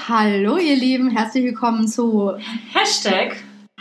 Hallo ihr Lieben, herzlich willkommen zu Hashtag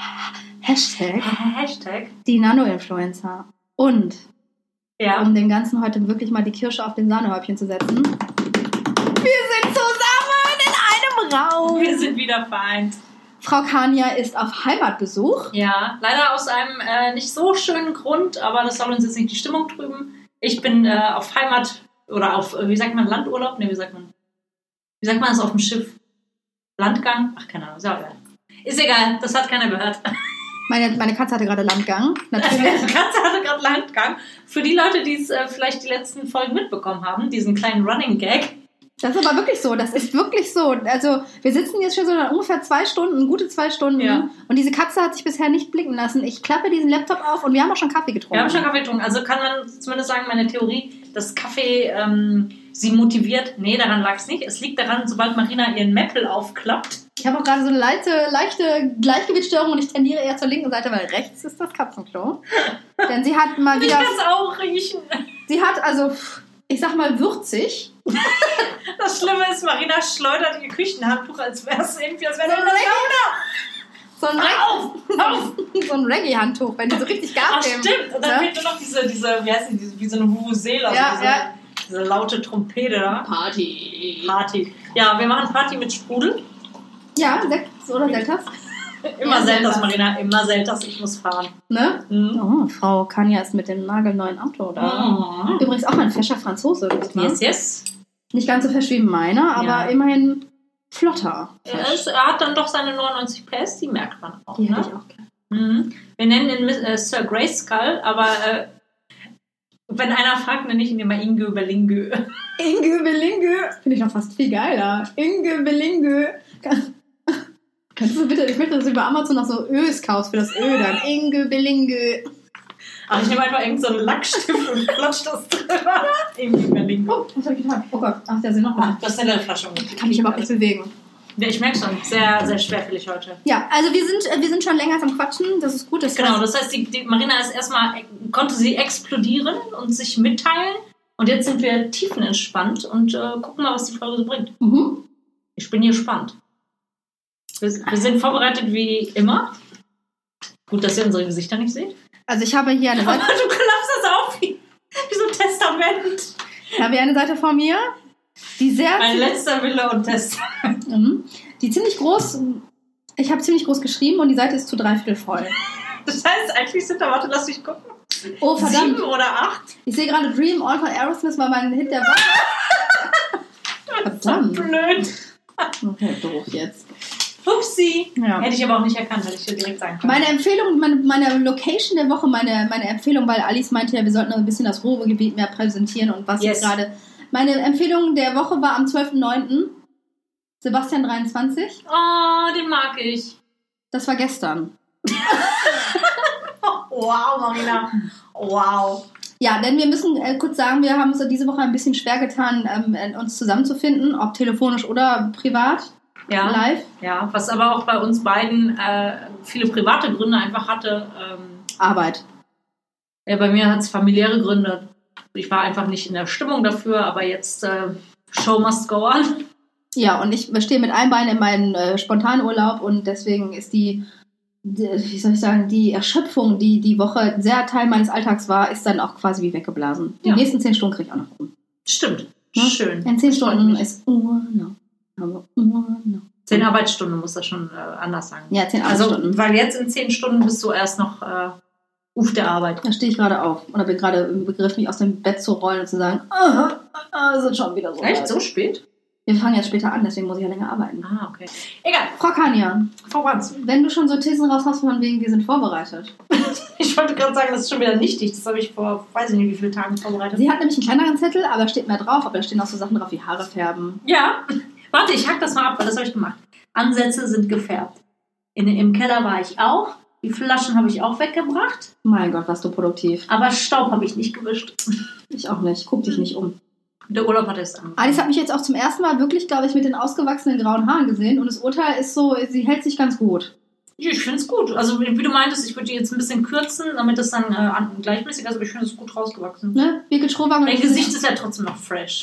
die Nano-Influencer. Und ja. um dem Ganzen heute wirklich mal die Kirsche auf den Sahnehäubchen zu setzen, wir sind zusammen in einem Raum. Wir sind wieder vereint. Frau Kania ist auf Heimatbesuch. Ja, leider aus einem nicht so schönen Grund, aber das soll uns jetzt nicht die Stimmung trüben. Ich bin auf Heimat oder auf, wie sagt man, Landurlaub? Ne, wie sagt man das auf dem Schiff? Landgang? Ach, keine Ahnung, ist egal, das hat keiner gehört. Meine Katze hatte gerade Landgang. Natürlich. Meine Katze hatte gerade Landgang. Für die Leute, die es vielleicht die letzten Folgen mitbekommen haben, diesen kleinen Running Gag. Das ist aber wirklich so, das ist wirklich so. Also wir sitzen jetzt schon so ungefähr 2 Stunden, gute 2 Stunden. Ja. Und diese Katze hat sich bisher nicht blicken lassen. Ich klappe diesen Laptop auf und wir haben auch schon Kaffee getrunken. Also kann man zumindest sagen, meine Theorie, dass Kaffee sie motiviert. Nee, daran lag es nicht. Es liegt daran, sobald Marina ihren Mäppel aufklappt. Ich habe auch gerade so eine leichte Gleichgewichtsstörung und ich tendiere eher zur linken Seite, weil rechts ist das Katzenklo. Denn sie hat mal wieder... Ich kann es auch riechen. Sie hat also, ich sag mal, würzig. Das Schlimme ist, Marina schleudert ihr Küchenhandtuch, als wäre es irgendwie, als wäre so ein Reggae-Handtuch, wenn die so richtig Gas geben. Stimmt. Und dann fehlt nur noch diese, wie heißt die, wie so eine Vuvuzela, diese laute Trompete da. Party. Ja, wir machen Party mit Sprudel. Ja, Sekt oder Selters. Immer Selters, Marina, immer Selters, ich muss fahren. Ne? Mhm. Oh, Frau Kania ist mit dem nagelneuen Auto da. Mhm. Übrigens auch ein fescher Franzose. Yes. Nicht ganz so fesch wie meiner, aber immerhin flotter. Er hat dann doch seine 99 PS, die merkt man auch. Die hätte ich auch gerne. Mhm. Wir nennen ihn Sir Grayskull, aber wenn einer fragt, nenne ich ihn immer Inge Belingö. Inge Belingö. Finde ich noch fast viel geiler. Inge Belingö. Kannst du bitte, ich möchte, dass du über Amazon noch so Ös kaufst für das Ö dann. Inge Belingö. Ach, ich nehme einfach irgendeinen so Lackstift und klatsch das drüber. Inge Belingö. Oh, was habe ich getan? Oh Gott, ach, da sind noch mal. Du hast eine Flasche umgekehrt. Kann mich überhaupt nicht bewegen. Ja, ich merke schon, sehr, sehr schwerfällig heute. Ja, also wir sind schon länger am Quatschen, das ist gut. Das heißt, die Marina ist erstmal, konnte sie explodieren und sich mitteilen und jetzt sind wir tiefenentspannt und gucken mal, was die Folge so bringt. Mhm. Ich bin gespannt. Wir sind vorbereitet wie immer. Gut, dass ihr unsere Gesichter nicht seht. Also ich habe hier eine Seite... Aber du klappst das auf wie so ein Testament. Ich habe hier eine Seite vor mir, die sehr... Mein letzter Wille und Testament. Die ziemlich groß... Ich habe ziemlich groß geschrieben und die Seite ist zu 3/4 voll. Das heißt, eigentlich sind da... Warte, lass mich gucken. Oh, verdammt. 7 oder 8. Ich sehe gerade Dream On von Aerosmith war mein Hit der Woche. Verdammt. So blöd. Okay, doof jetzt. Upsi. Ja. Hätte ich aber auch nicht erkannt, hätte ich dir direkt sagen können. Meine Empfehlung, meine Location der Woche, meine Empfehlung, weil Alice meinte ja, wir sollten noch ein bisschen das Ruhrgebiet mehr präsentieren und was jetzt gerade. Meine Empfehlung der Woche war am 12.09. Sebastian 23. Oh, den mag ich. Das war gestern. Wow, Marina. Wow. Ja, denn wir müssen kurz sagen, wir haben uns diese Woche ein bisschen schwer getan, uns zusammenzufinden, ob telefonisch oder privat. Ja, live. Ja, was aber auch bei uns beiden viele private Gründe einfach hatte. Arbeit. Ja, bei mir hat es familiäre Gründe. Ich war einfach nicht in der Stimmung dafür, aber jetzt Show must go on. Ja, und ich stehe mit einem Bein in meinem Spontanurlaub und deswegen ist die Erschöpfung, die die Woche sehr Teil meines Alltags war, ist dann auch quasi wie weggeblasen. Die nächsten 10 Stunden kriege ich auch noch rum. Stimmt. Ja? Schön. In 10 Stunden ist Urlaub. 10 Arbeitsstunden muss das schon anders sagen. Ja, 10 Arbeitsstunden. Also, weil jetzt in 10 Stunden bist du erst noch der Arbeit. Da stehe ich gerade auf. Oder bin gerade im Begriff, mich aus dem Bett zu rollen und zu sagen, sind schon wieder so. Echt? So spät? Wir fangen jetzt später an, deswegen muss ich ja länger arbeiten. Ah, okay. Egal. Frau Kania. For once. Wenn du schon so Thesen raus hast, von wegen, wir sind vorbereitet. Ich wollte gerade sagen, das ist schon wieder nichtig. Das habe ich vor, weiß ich nicht, wie viele Tagen vorbereitet. Sie hat nämlich einen kleineren Zettel, aber da steht mehr drauf. Aber da stehen auch so Sachen drauf wie Haare färben. Ja. Warte, ich hack das mal ab, weil das habe ich gemacht. Ansätze sind gefärbt. Im Keller war ich auch. Die Flaschen habe ich auch weggebracht. Mein Gott, warst du produktiv. Aber Staub habe ich nicht gewischt. Ich auch nicht. Guck dich nicht um. Der Urlaub hat es angefangen. Alice hat mich jetzt auch zum ersten Mal wirklich, glaube ich, mit den ausgewachsenen grauen Haaren gesehen. Und das Urteil ist so, sie hält sich ganz gut. Ich finde es gut. Also wie du meintest, ich würde die jetzt ein bisschen kürzen, damit es dann gleichmäßig ist. Aber ich finde es gut rausgewachsen. Ne? Birgit Schrowange. Dein Gesicht ist ja trotzdem noch fresh.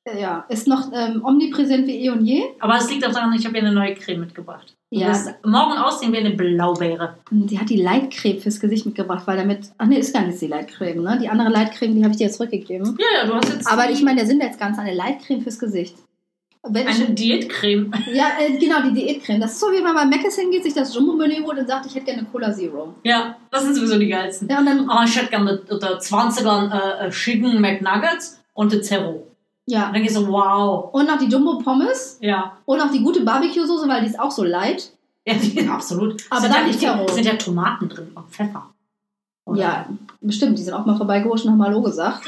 Ja, ist noch omnipräsent wie eh und je. Aber es liegt auch daran, ich habe ihr eine neue Creme mitgebracht. Ja. Du wirst morgen aussehen wie eine Blaubeere. Die hat die Lightcreme fürs Gesicht mitgebracht, weil damit... Ach nee, ist gar nicht die Lightcreme, ne? Die andere Lightcreme, die habe ich dir jetzt zurückgegeben. Ja, du hast jetzt... Aber ich meine, der Sinn jetzt ganz eine Lightcreme fürs Gesicht. Eine Diätcreme. Ja, genau, die Diätcreme. Das ist so, wie man bei Mc's hingeht, sich das Jumbo-Menü holt und sagt, ich hätte gerne Cola Zero. Ja, das sind sowieso die geilsten. Ja, und dann... Ich hätte gerne der 20er Chicken McNuggets und der Zero. Ja. Und dann gehst du, wow. Und noch die Jumbo-Pommes. Ja. Und noch die gute Barbecue-Soße, weil die ist auch so light. Ja, absolut. Aber dann nicht Zero. Sind ja Tomaten drin und Pfeffer. Oder? Ja, bestimmt. Die sind auch mal vorbeigerutscht und haben Hallo gesagt.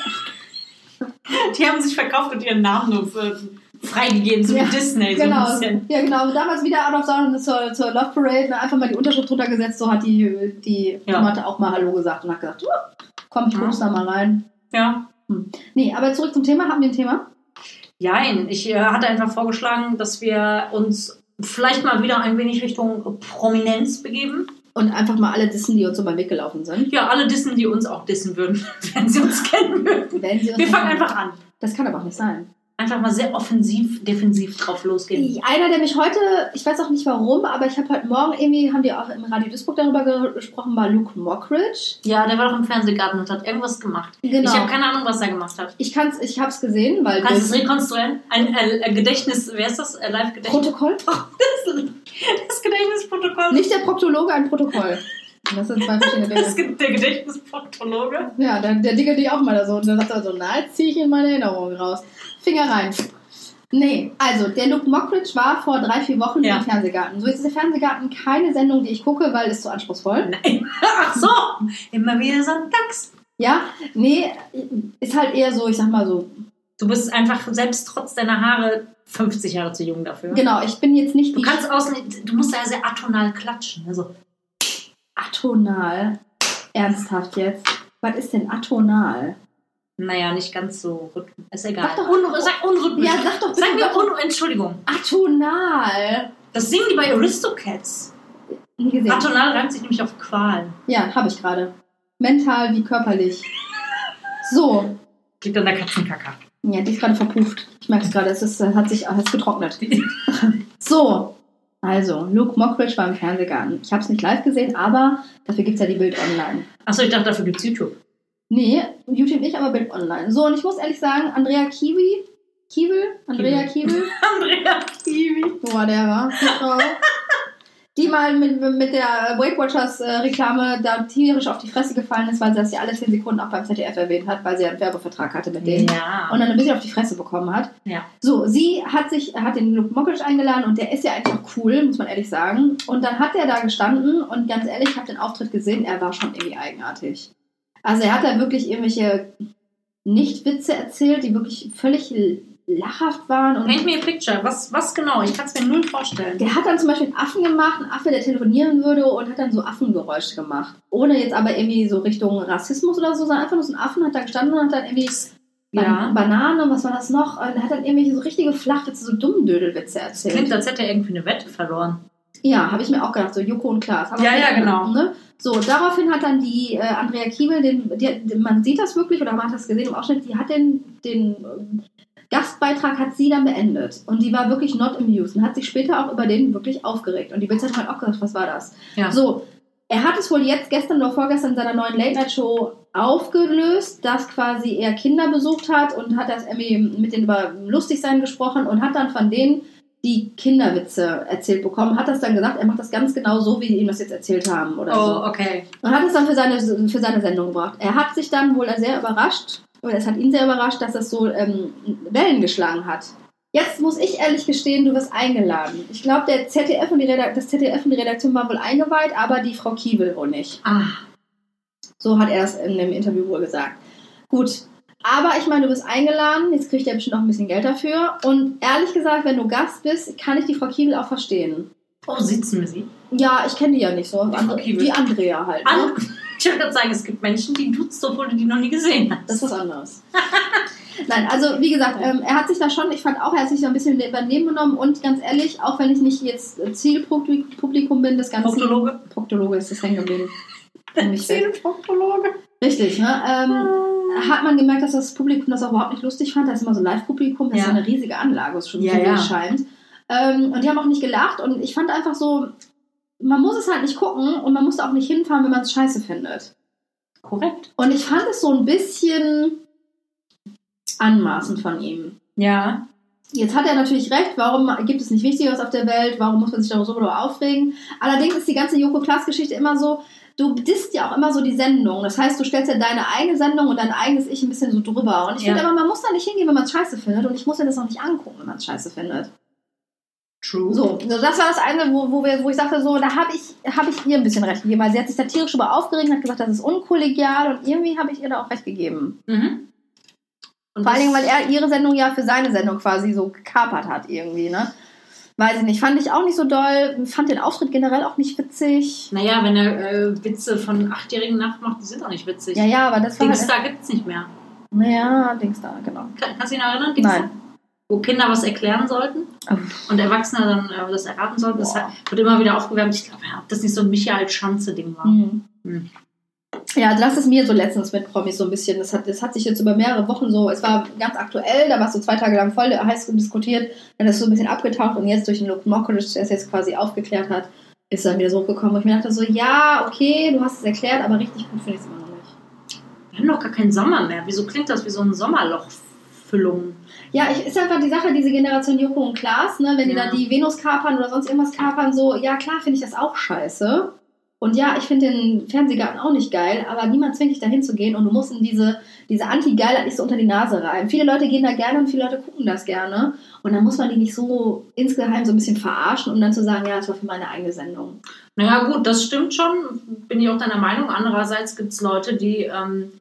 Die haben sich verkauft und ihren Namen nur freigegeben, so wie Disney. So genau. Ein bisschen. Ja, genau. Damals wieder out of Sound zur Love Parade. Einfach mal die Unterschrift drunter gesetzt. So hat die Tomate auch mal Hallo gesagt und hat gesagt, komm, ich guck's da mal rein. Ja. Nee, aber zurück zum Thema. Haben wir ein Thema? Nein, ich hatte einfach vorgeschlagen, dass wir uns vielleicht mal wieder ein wenig Richtung Prominenz begeben. Und einfach mal alle dissen, die uns so beim Weg gelaufen sind. Ja, alle dissen, die uns auch dissen würden, wenn sie uns kennen würden. Wir fangen einfach an. Das kann aber auch nicht sein. Einfach mal sehr offensiv, defensiv drauf losgehen. Einer, der mich heute, ich weiß auch nicht warum, aber ich habe heute Morgen irgendwie, haben die auch im Radio Duisburg darüber gesprochen, war Luke Mockridge. Ja, der war doch im Fernsehgarten und hat irgendwas gemacht. Genau. Ich habe keine Ahnung, was er gemacht hat. Ich habe es gesehen, weil... Kannst du es rekonstruieren? Ein Gedächtnis, wer ist das? Live-Gedächtnis? Protokoll? Das Gedächtnisprotokoll. Nicht der Proktologe, ein Protokoll. Das sind zwei verschiedene Dinge. Der Gedächtnisproktologe? Ja, der diggert die auch mal da so. Und dann sagt er so, na, jetzt ziehe ich in meine Erinnerungen raus. Finger rein. Nee, also der Luke Mockridge war vor 3-4 Wochen im Fernsehgarten. So ist der Fernsehgarten keine Sendung, die ich gucke, weil es zu anspruchsvoll. Nein. Ach so, immer wieder sonntags. Ja, nee, ist halt eher so, ich sag mal so. Du bist einfach selbst trotz deiner Haare 50 Jahre zu jung dafür. Genau, ich bin jetzt nicht... Du musst ja sehr atonal klatschen. Also. Atonal? Ernsthaft jetzt? Was ist denn atonal? Naja, nicht ganz so rhythmisch. Ist egal. Sag unrhythmisch. Ja, sag doch bitte. Sag mir Entschuldigung. Atonal. Das singen die bei Aristocats. Nie gesehen. Atonal reimt sich nämlich auf Qual. Ja, habe ich gerade. Mental wie körperlich. So. Liegt an der Katzenkacke. Ja, die ist gerade verpufft. Ich merke es gerade, es hat getrocknet. So. Also, Luke Mockridge war im Fernsehgarten. Ich habe es nicht live gesehen, aber dafür gibt es ja die Bild online. Achso, ich dachte, dafür gibt es YouTube. Nee, YouTube nicht, aber Bild online. So, und ich muss ehrlich sagen, Andrea Kiewel. Andrea Kiewel. So war der, war. Die mal mit der Weight Watchers Reklame da tierisch auf die Fresse gefallen ist, weil sie das ja alle 10 Sekunden auch beim ZDF erwähnt hat, weil sie ja einen Werbevertrag hatte mit denen. Ja. Und dann ein bisschen auf die Fresse bekommen hat. Ja. So, sie hat den Luke Mockridge eingeladen und der ist ja einfach cool, muss man ehrlich sagen. Und dann hat er da gestanden und ganz ehrlich, ich habe den Auftritt gesehen, er war schon irgendwie eigenartig. Also er hat da wirklich irgendwelche Nicht-Witze erzählt, die wirklich völlig lachhaft waren. Paint me a picture. Was genau? Ich kann es mir null vorstellen. Der hat dann zum Beispiel einen Affen gemacht, einen Affe, der telefonieren würde und hat dann so Affengeräusche gemacht. Ohne jetzt aber irgendwie so Richtung Rassismus oder so, sondern einfach nur so ein Affen, hat da gestanden und hat dann irgendwie Bananen und was war das noch? Und er hat dann irgendwelche so richtige Flachwitze, so Dummdödelwitze erzählt. Klingt, als hätte er irgendwie eine Wette verloren. Ja, habe ich mir auch gedacht, so Joko und Klaas. Ja, genau. Ne? So, daraufhin hat dann die Andrea Kiewel, man sieht das wirklich, oder man hat das gesehen im Ausschnitt, die hat den Gastbeitrag hat sie dann beendet. Und die war wirklich not amused und hat sich später auch über den wirklich aufgeregt. Und die Bildzeitung hat auch gesagt, was war das? Ja. So, er hat es wohl jetzt gestern oder vorgestern in seiner neuen Late-Night-Show aufgelöst, dass quasi er Kinder besucht hat und hat das irgendwie mit denen über Lustigsein gesprochen und hat dann von denen die Kinderwitze erzählt bekommen, hat das dann gesagt, er macht das ganz genau so, wie die ihm das jetzt erzählt haben oder so. Oh, okay. Und hat es dann für seine Sendung gebracht. Er hat sich dann wohl sehr überrascht, oder es hat ihn sehr überrascht, dass das so Wellen geschlagen hat. Jetzt muss ich ehrlich gestehen, du wirst eingeladen. Ich glaube, das ZDF und die Redaktion waren wohl eingeweiht, aber die Frau Kiewel wohl nicht. So hat er das in dem Interview wohl gesagt. Gut. Aber ich meine, du bist eingeladen, jetzt kriegt er bestimmt noch ein bisschen Geld dafür. Und ehrlich gesagt, wenn du Gast bist, kann ich die Frau Kiewel auch verstehen. Oh, sitzen wir sie? Ja, ich kenne die ja nicht so. Die Andrea halt. Ne? Ich würde gerade sagen, es gibt Menschen, die duzt, obwohl du die noch nie gesehen hast. Das ist was anderes. Nein, also wie gesagt, er hat sich da schon, ich fand auch, er hat sich da ein bisschen daneben genommen. Und ganz ehrlich, auch wenn ich nicht jetzt Zielpublikum bin, das Ganze... Proktologe ist das hängen geblieben. Zielproktologe. Richtig, ne? hat man gemerkt, dass das Publikum das auch überhaupt nicht lustig fand. Da ist immer so Live-Publikum, das ist ja eine riesige Anlage, was schon so scheint. Und die haben auch nicht gelacht. Und ich fand einfach so, man muss es halt nicht gucken und man muss auch nicht hinfahren, wenn man es scheiße findet. Korrekt. Und ich fand es so ein bisschen anmaßend von ihm. Ja. Jetzt hat er natürlich recht, warum gibt es nicht Wichtigeres auf der Welt, warum muss man sich darüber so aufregen? Allerdings ist die ganze Joko Klaas-Geschichte immer so, du disst ja auch immer so die Sendung. Das heißt, du stellst ja deine eigene Sendung und dein eigenes Ich ein bisschen so drüber. Und ich finde aber, man muss da nicht hingehen, wenn man es scheiße findet. Und ich muss mir das auch nicht angucken, wenn man es scheiße findet. True. So, das war das eine, wo ich sagte, so, da habe ich ihr ein bisschen recht gegeben. Weil sie hat sich da tierisch über aufgeregt und hat gesagt, das ist unkollegial. Und irgendwie habe ich ihr da auch recht gegeben. Mhm. Und vor allen Dingen, weil er ihre Sendung ja für seine Sendung quasi so gekapert hat irgendwie, ne? Weiß ich nicht. Fand ich auch nicht so doll. Fand den Auftritt generell auch nicht witzig. Naja, wenn er Witze von 8-Jährigen nachmacht, die sind auch nicht witzig. Ja, aber das war Dingsda gibt's nicht mehr. Naja, Dingsda, genau. Kannst du dich noch erinnern? Dingsda? Nein. Wo Kinder was erklären sollten und Erwachsene dann das erraten sollten. Das wird immer wieder aufgewärmt. Ich glaube, ob das nicht so ein Michael-Schanze-Ding war. Mhm. Ja, das ist mir so letztens mit Promis so ein bisschen. Das hat sich jetzt über mehrere Wochen so, es war ganz aktuell, da war es so 2 Tage lang voll heiß diskutiert, dann ist es so ein bisschen abgetaucht und jetzt durch den Luke Mockridge, der es jetzt quasi aufgeklärt hat, ist dann wieder so hochgekommen, wo ich mir dachte so, ja, okay, du hast es erklärt, aber richtig gut finde ich es immer noch nicht. Wir haben doch gar keinen Sommer mehr. Wieso klingt das wie so ein Sommerlochfüllung? Ja, ist einfach die Sache, diese Generation Joko und Klaas, ne, wenn die da die Venus kapern oder sonst irgendwas kapern, so, ja klar finde ich das auch scheiße. Und ja, ich finde den Fernsehgarten auch nicht geil, aber niemand zwingt dich da hinzugehen und du musst in diese Anti-Geilheit nicht so unter die Nase rein. Viele Leute gehen da gerne und viele Leute gucken das gerne. Und dann muss man die nicht so insgeheim so ein bisschen verarschen, um dann zu sagen, ja, das war für meine eigene Sendung. Naja gut, das stimmt schon, bin ich auch deiner Meinung. Andererseits gibt es Leute, die,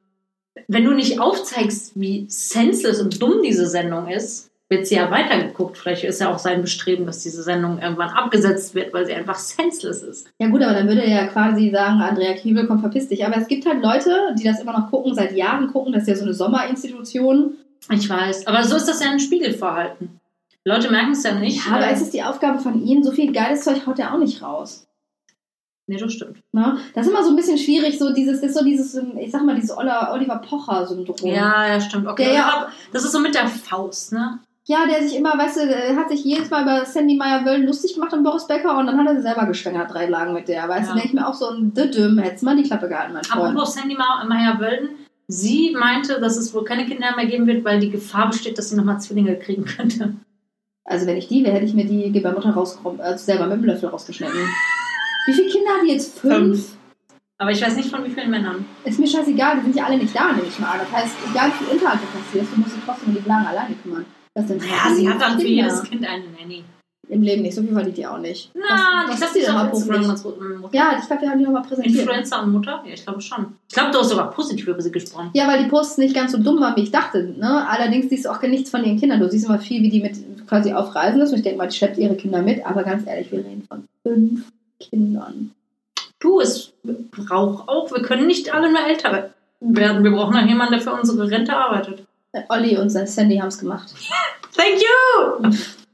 wenn du nicht aufzeigst, wie senseless und dumm diese Sendung ist, wird sie ja weitergeguckt. Vielleicht ist ja auch sein Bestreben, dass diese Sendung irgendwann abgesetzt wird, weil sie einfach senseless ist. Ja gut, aber dann würde er ja quasi sagen, Andrea Kiewel, komm, verpiss dich. Aber es gibt halt Leute, die das immer noch gucken, seit Jahren gucken. Das ist ja so eine Sommerinstitution. Ich weiß, aber so ist das ja ein Spiegelverhalten. Die Leute merken es ja nicht. Ja, aber es ist die Aufgabe von ihnen, so viel geiles Zeug haut er auch nicht raus. Nee, das stimmt. Na, das ist immer so ein bisschen schwierig, so dieses, ich sag mal, dieses Oliver Pocher-Syndrom. Ja, stimmt. Okay. Das ist so mit der Faust, ne? Ja, der sich immer, weißt du, hat sich jedes Mal über Sandy Meyer-Wöllen lustig gemacht und Boris Becker und dann hat er sie selber geschwängert, 3 Lagen mit der. Weißt du, denke ich mir auch so ein Düdüm, hättest mal die Klappe gehalten, mein Freund. Apropos Sandy Meyer-Wöllen, sie meinte, dass es wohl keine Kinder mehr geben wird, weil die Gefahr besteht, dass sie nochmal Zwillinge kriegen könnte. Also wenn ich die wäre, hätte ich mir die Gebärmutter selber mit dem Löffel rausgeschnitten. Wie viele Kinder hat die jetzt? 5? Aber ich weiß nicht von wie vielen Männern. Ist mir scheißegal, die sind ja alle nicht da, nehme ich mal an. Das heißt, egal wie viel Inhalt du passierst, du musst dich trotzdem um die Blagen alleine kümmern. Ja, sie hat dann für jedes Kind eine Nanny. Im Leben nicht, so viel verdient die auch nicht. Na, ich glaube, die ist auch Mutter. Ja, ich glaube, wir haben die nochmal präsentiert. Influencer und Mutter? Ja, ich glaube schon. Ich glaube, du hast sogar positiv über sie gesprochen. Ja, weil die Posts nicht ganz so dumm waren, wie ich dachte. Ne? Allerdings siehst du auch nichts von ihren Kindern. Du siehst immer viel, wie die mit quasi auf Reisen ist. Und ich denke mal, die schleppt ihre Kinder mit. Aber ganz ehrlich, wir reden von 5 Kindern. Du, es braucht auch, wir können nicht alle nur älter werden. Wir brauchen noch jemanden, der für unsere Rente arbeitet. Olli und Sandy haben es gemacht. Thank you!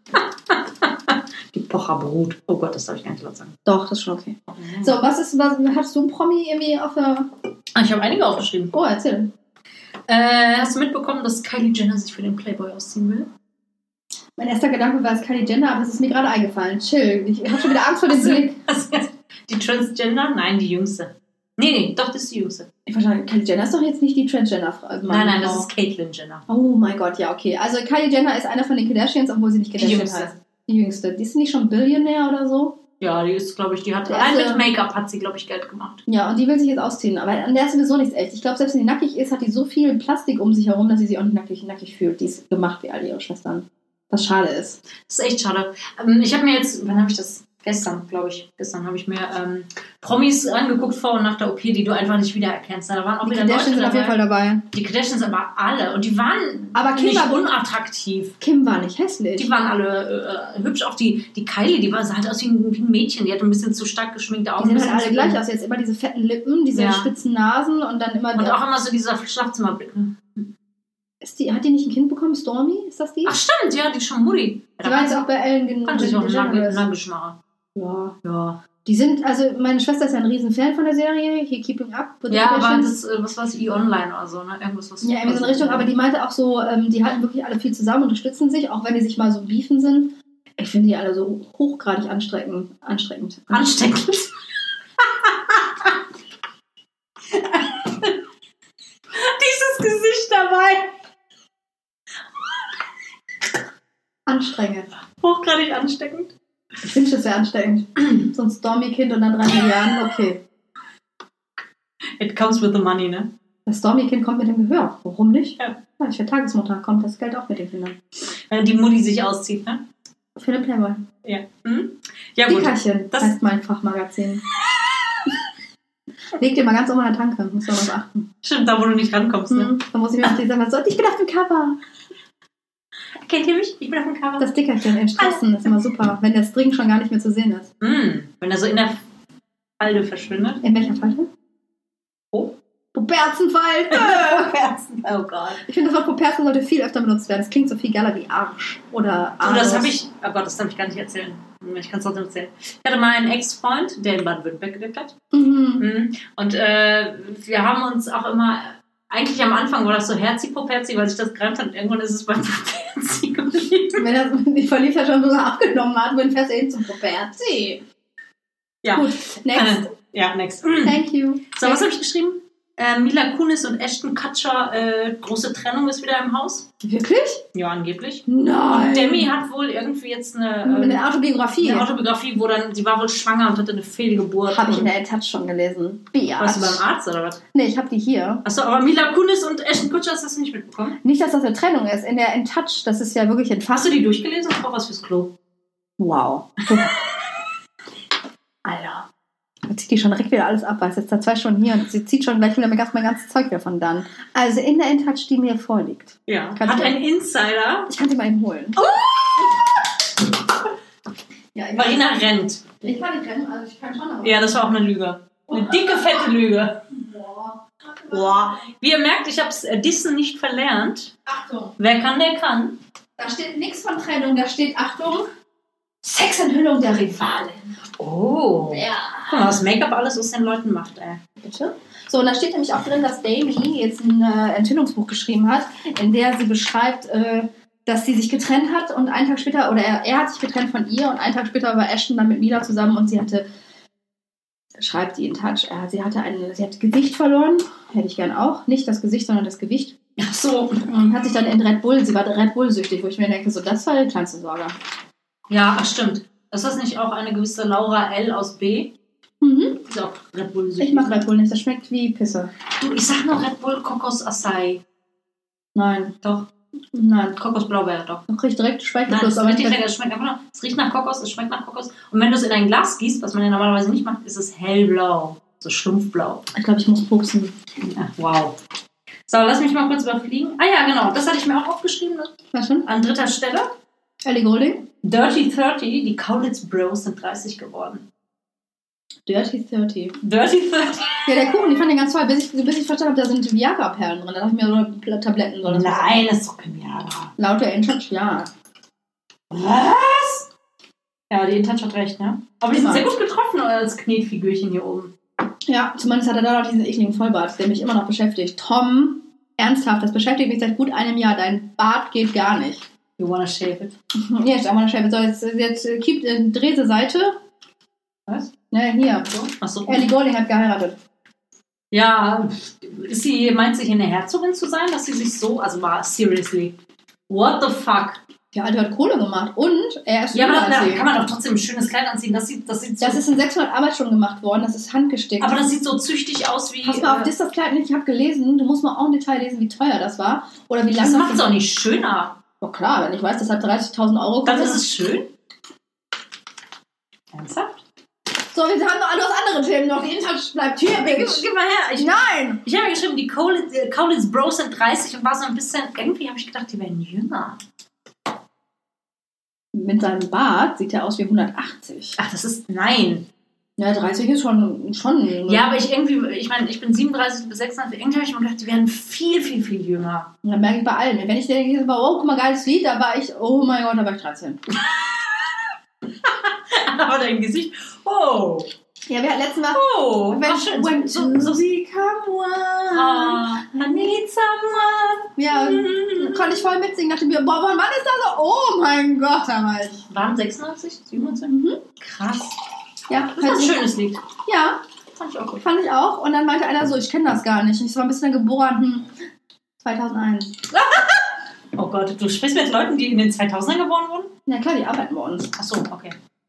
Die Pocherbrut. Oh Gott, das darf ich gar nicht laut sagen. Doch, das ist schon okay. So, was hast du ein Promi irgendwie auf der... Ich habe einige aufgeschrieben. Oh, erzähl. Hast du mitbekommen, dass Kylie Jenner sich für den Playboy ausziehen will? Mein erster Gedanke war, es Kylie Jenner, aber es ist mir gerade eingefallen. Chill. Ich habe schon wieder Angst vor dem Blick. Die Transgender? Nein, die Jüngste. Nee, doch, das ist die Jüngste. Ich verstehe, Kylie Jenner ist doch jetzt nicht die Transgender-Frau. Nein, das ist Caitlyn Jenner. Oh mein Gott, ja, okay. Also Kylie Jenner ist eine von den Kardashians, obwohl sie nicht Kardashian heißt. Die Jüngste. Die ist nicht schon Billionär oder so? Ja, die ist, glaube ich, die hat allein mit Make-up hat sie, glaube ich, Geld gemacht. Ja, und die will sich jetzt ausziehen. Aber an der ist sowieso nichts echt. Ich glaube, selbst wenn die nackig ist, hat die so viel Plastik um sich herum, dass sie sich auch nicht nackig fühlt. Die ist gemacht wie alle ihre Schwestern. Was schade ist. Das ist echt schade. Ich habe mir jetzt, wann habe ich das? Gestern habe ich mir Promis angeguckt vor und nach der OP, die du einfach nicht wiedererkennst. Da waren auch wieder Leute sind auf jeden Fall dabei. Die Kardashians aber alle. Und die waren aber Kim nicht war unattraktiv. Kim war nicht hässlich. Die waren alle hübsch. Auch die Kylie, sah halt aus wie ein Mädchen. Die hatte ein bisschen zu stark geschminkte Augen. Die sehen halt alle gleich aus. Jetzt immer diese fetten Lippen, diese spitzen Nasen und dann immer... Und auch immer so dieser Schlafzimmerblick. Hat die nicht ein Kind bekommen? Stormy? Ist das die? Ach stimmt, ja, die ist schon Mutti. Die war jetzt auch bei Ellen DeGeneres. Kann sich auch lange schmarren. Ja. Die sind, also meine Schwester ist ja ein Riesenfan von der Serie, hier Keeping Up. Ja, aber das, was war es, E-Online oder so, ne? Irgendwas, was... Ja, irgendwie so eine Richtung, aber die meinte auch so, die halten wirklich alle viel zusammen, unterstützen sich, auch wenn die sich mal so beefen sind. Ich finde die alle so hochgradig ansteckend. Ansteckend. Dieses Gesicht dabei. Anstrengend. Hochgradig ansteckend. Ich finde das sehr ansteckend. So ein Stormy-Kind und dann 3 Milliarden, okay. It comes with the money, ne? Das Stormy-Kind kommt mit dem Gehör. Warum nicht? Ja. Ich werde Tagesmutter, kommt das Geld auch mit den Kindern. Wenn die Mutti sich auszieht, ne? Für den Playboy. Ja. Ja, gut. Dickerchen, das heißt mein Fachmagazin. Leg dir mal ganz um an der Tanke, musst du auch was achten. Stimmt, da wo du nicht rankommst, ne? Da muss ich mir auch sagen, so, ich bin auf dem Cover. Kennt ihr mich? Ich bin auf dem Cover. Das Dickerchen in Straßen ist immer super, wenn der String schon gar nicht mehr zu sehen ist. Wenn er so in der Falte verschwindet. In welcher Falte? Oh. Puperzenfalte! Puperzen, oh Gott. Ich finde, das Wort Puperzen sollte viel öfter benutzt werden. Das klingt so viel geiler wie Arsch oder Arsch. Oh, das habe ich, oh Gott, das darf ich gar nicht erzählen. Ich kann es trotzdem erzählen. Ich hatte mal einen Ex-Freund, der in Baden-Württemberg gelebt hat. Und wir haben uns auch immer, eigentlich am Anfang war das so Herzi-Poperzi, weil sich das gereimt hat. Und irgendwann ist es beim Poperzi geblieben. Wenn er die Verliebtheit schon so abgenommen hat, dann fährst du hin zum Poperzi. Ja. Gut, next. Next. Thank you. So, was habe ich geschrieben? Mila Kunis und Ashton Kutcher, große Trennung ist wieder im Haus. Wirklich? Ja, angeblich. Nein. Und Demi hat wohl irgendwie jetzt eine Autobiografie. Eine Autobiografie, wo dann, sie war wohl schwanger und hatte eine Fehlgeburt. Habe ich in der In-Touch schon gelesen. Warst du beim Arzt oder was? Nee, ich habe die hier. Achso, aber Mila Kunis und Ashton Kutcher, hast du das nicht mitbekommen? Nicht, dass das eine Trennung ist. In der In-Touch, das ist ja wirklich ein Fass. Hast du die durchgelesen? Das war was fürs Klo. Wow. Alter. Da zieht die schon direkt wieder alles ab, weil es jetzt da 2 Stunden hier und sie zieht schon gleich wieder mein ganzes Zeug wieder von dann. Also in der In-Touch, die mir vorliegt. Ja. Hat ein Insider. Ich kann sie mal eben holen. Oh! Ja, Marina rennt. Ich kann nicht rennen, also ich kann schon. Aber ja, das war auch eine Lüge. Eine dicke, fette Lüge. Boah. Wie ihr merkt, ich habe es Dissen nicht verlernt. Achtung. Wer kann, der kann. Da steht nichts von Trennung, da steht, Achtung, Sexenthüllung der Rivalin. Oh. Ja. Guck mal, was Make-up alles aus den Leuten macht, ey. Bitte? So, und da steht nämlich auch drin, dass Demi jetzt ein Enthüllungsbuch geschrieben hat, in der sie beschreibt, dass sie sich getrennt hat und einen Tag später, oder er hat sich getrennt von ihr und einen Tag später war Ashton dann mit Mila zusammen und sie hatte, schreibt die in Touch, sie hat Gewicht verloren, hätte ich gern auch, nicht das Gesicht, sondern das Gewicht. Ach so. Und hat sich dann in Red Bull, sie war Red Bull süchtig, wo ich mir denke, so, das war die kleinste Sorge. Ja, ach stimmt. Ist das nicht auch eine gewisse Laura L. aus B? Mhm. Ist auch Red Bull süchtig. Ich mag Red Bull nicht, das schmeckt wie Pisse. Du, ich sag nur Red Bull Kokos Acai. Nein. Doch. Nein. Kokos Blaubeer, doch. Du kriegst direkt Nein, Speichelfluss. das ist richtig lecker. Es schmeckt einfach nur, es riecht nach Kokos, es schmeckt nach Kokos. Und wenn du es in ein Glas gießt, was man ja normalerweise nicht macht, ist es hellblau. So schlumpfblau. Ich glaube, ich muss pupsen. Ach, wow. So, lass mich mal kurz überfliegen. Ah ja, genau. Das hatte ich mir auch aufgeschrieben. Ne? Was schon? An 3. Stelle. Ellie Goulding. Dirty 30. Die Kaulitz Bros sind 30 geworden. Dirty 30. Dirty 30? Ja, der Kuchen, die fand den ganz toll. Bis ich verstanden habe, da sind Viagra-Perlen drin. Da dachte ich mir, so Tabletten soll das Nein, das ist doch kein Viagra. Laut der In-Touch, ja. Was? Ja, die In-Touch hat recht, ne? Aber die sind Immer. sehr gut getroffen als Knetfigürchen hier oben. Ja, zumindest hat er da noch diesen ekligen Vollbart, der mich immer noch beschäftigt. Tom, ernsthaft, das beschäftigt mich seit gut einem Jahr. Dein Bart geht gar nicht. You wanna shave it? Yes, I wanna shave it. So, jetzt dreh die Seite. Was? Ne, hier. So? Achso. Ellie Goulding hat geheiratet. Ja, meint sie hier eine Herzogin zu sein, dass sie sich so, also mal seriously. What the fuck? Der Alte hat Kohle gemacht und er ist Ja, aber da als kann man doch trotzdem ein schönes Kleid anziehen. Das sieht so, das ist in 600 Arbeitsstunden gemacht worden, das ist handgestickt. aber das sieht so züchtig aus wie... Pass mal auf, das Kleid nicht, ich habe gelesen, du musst mal auch im Detail lesen, wie teuer das war. Oder wie lange das macht es auch nicht schöner. Oh klar, wenn ich weiß, das hat 30.000 Euro Dann gekostet. ist es schön. Ernsthaft? So, wir haben noch alle andere Themen noch. Die In-Touch bleibt hier, Bitch. Gib mal her. Nein! Ich habe mir geschrieben, die Kaulitz Bros sind 30 und war so ein bisschen... Irgendwie habe ich gedacht, die wären jünger. Mit seinem Bart sieht er aus wie 180. Ach, das ist... Nein. Ja, 30 ist schon. Ja, aber ich meine, ich bin 37 bis 36. Irgendwie habe ich mir gedacht, die werden viel, viel, viel jünger. Und dann merke ich bei allen. Wenn ich denke, oh, guck mal, geiles Lied, da war ich, oh mein Gott, da war ich 13. Aber dein Gesicht, oh. Ja, wir hatten letztes Mal... Oh, When Susie come one, I need someone. Ja, konnte ich voll mitsingen. Dachte mir, boah, wann ist das so? Oh mein Gott, da war ich. Waren 96, 97? Krass. Ja, das ist ein schönes Lied. Ja. Fand ich auch gut. Fand ich auch. Und dann meinte einer so, ich kenne das gar nicht. Ich war ein bisschen geboren, 2001. Oh Gott, du sprichst mit Leuten, die in den 2000ern geboren wurden? Ja klar, die arbeiten bei uns. Ach so, okay.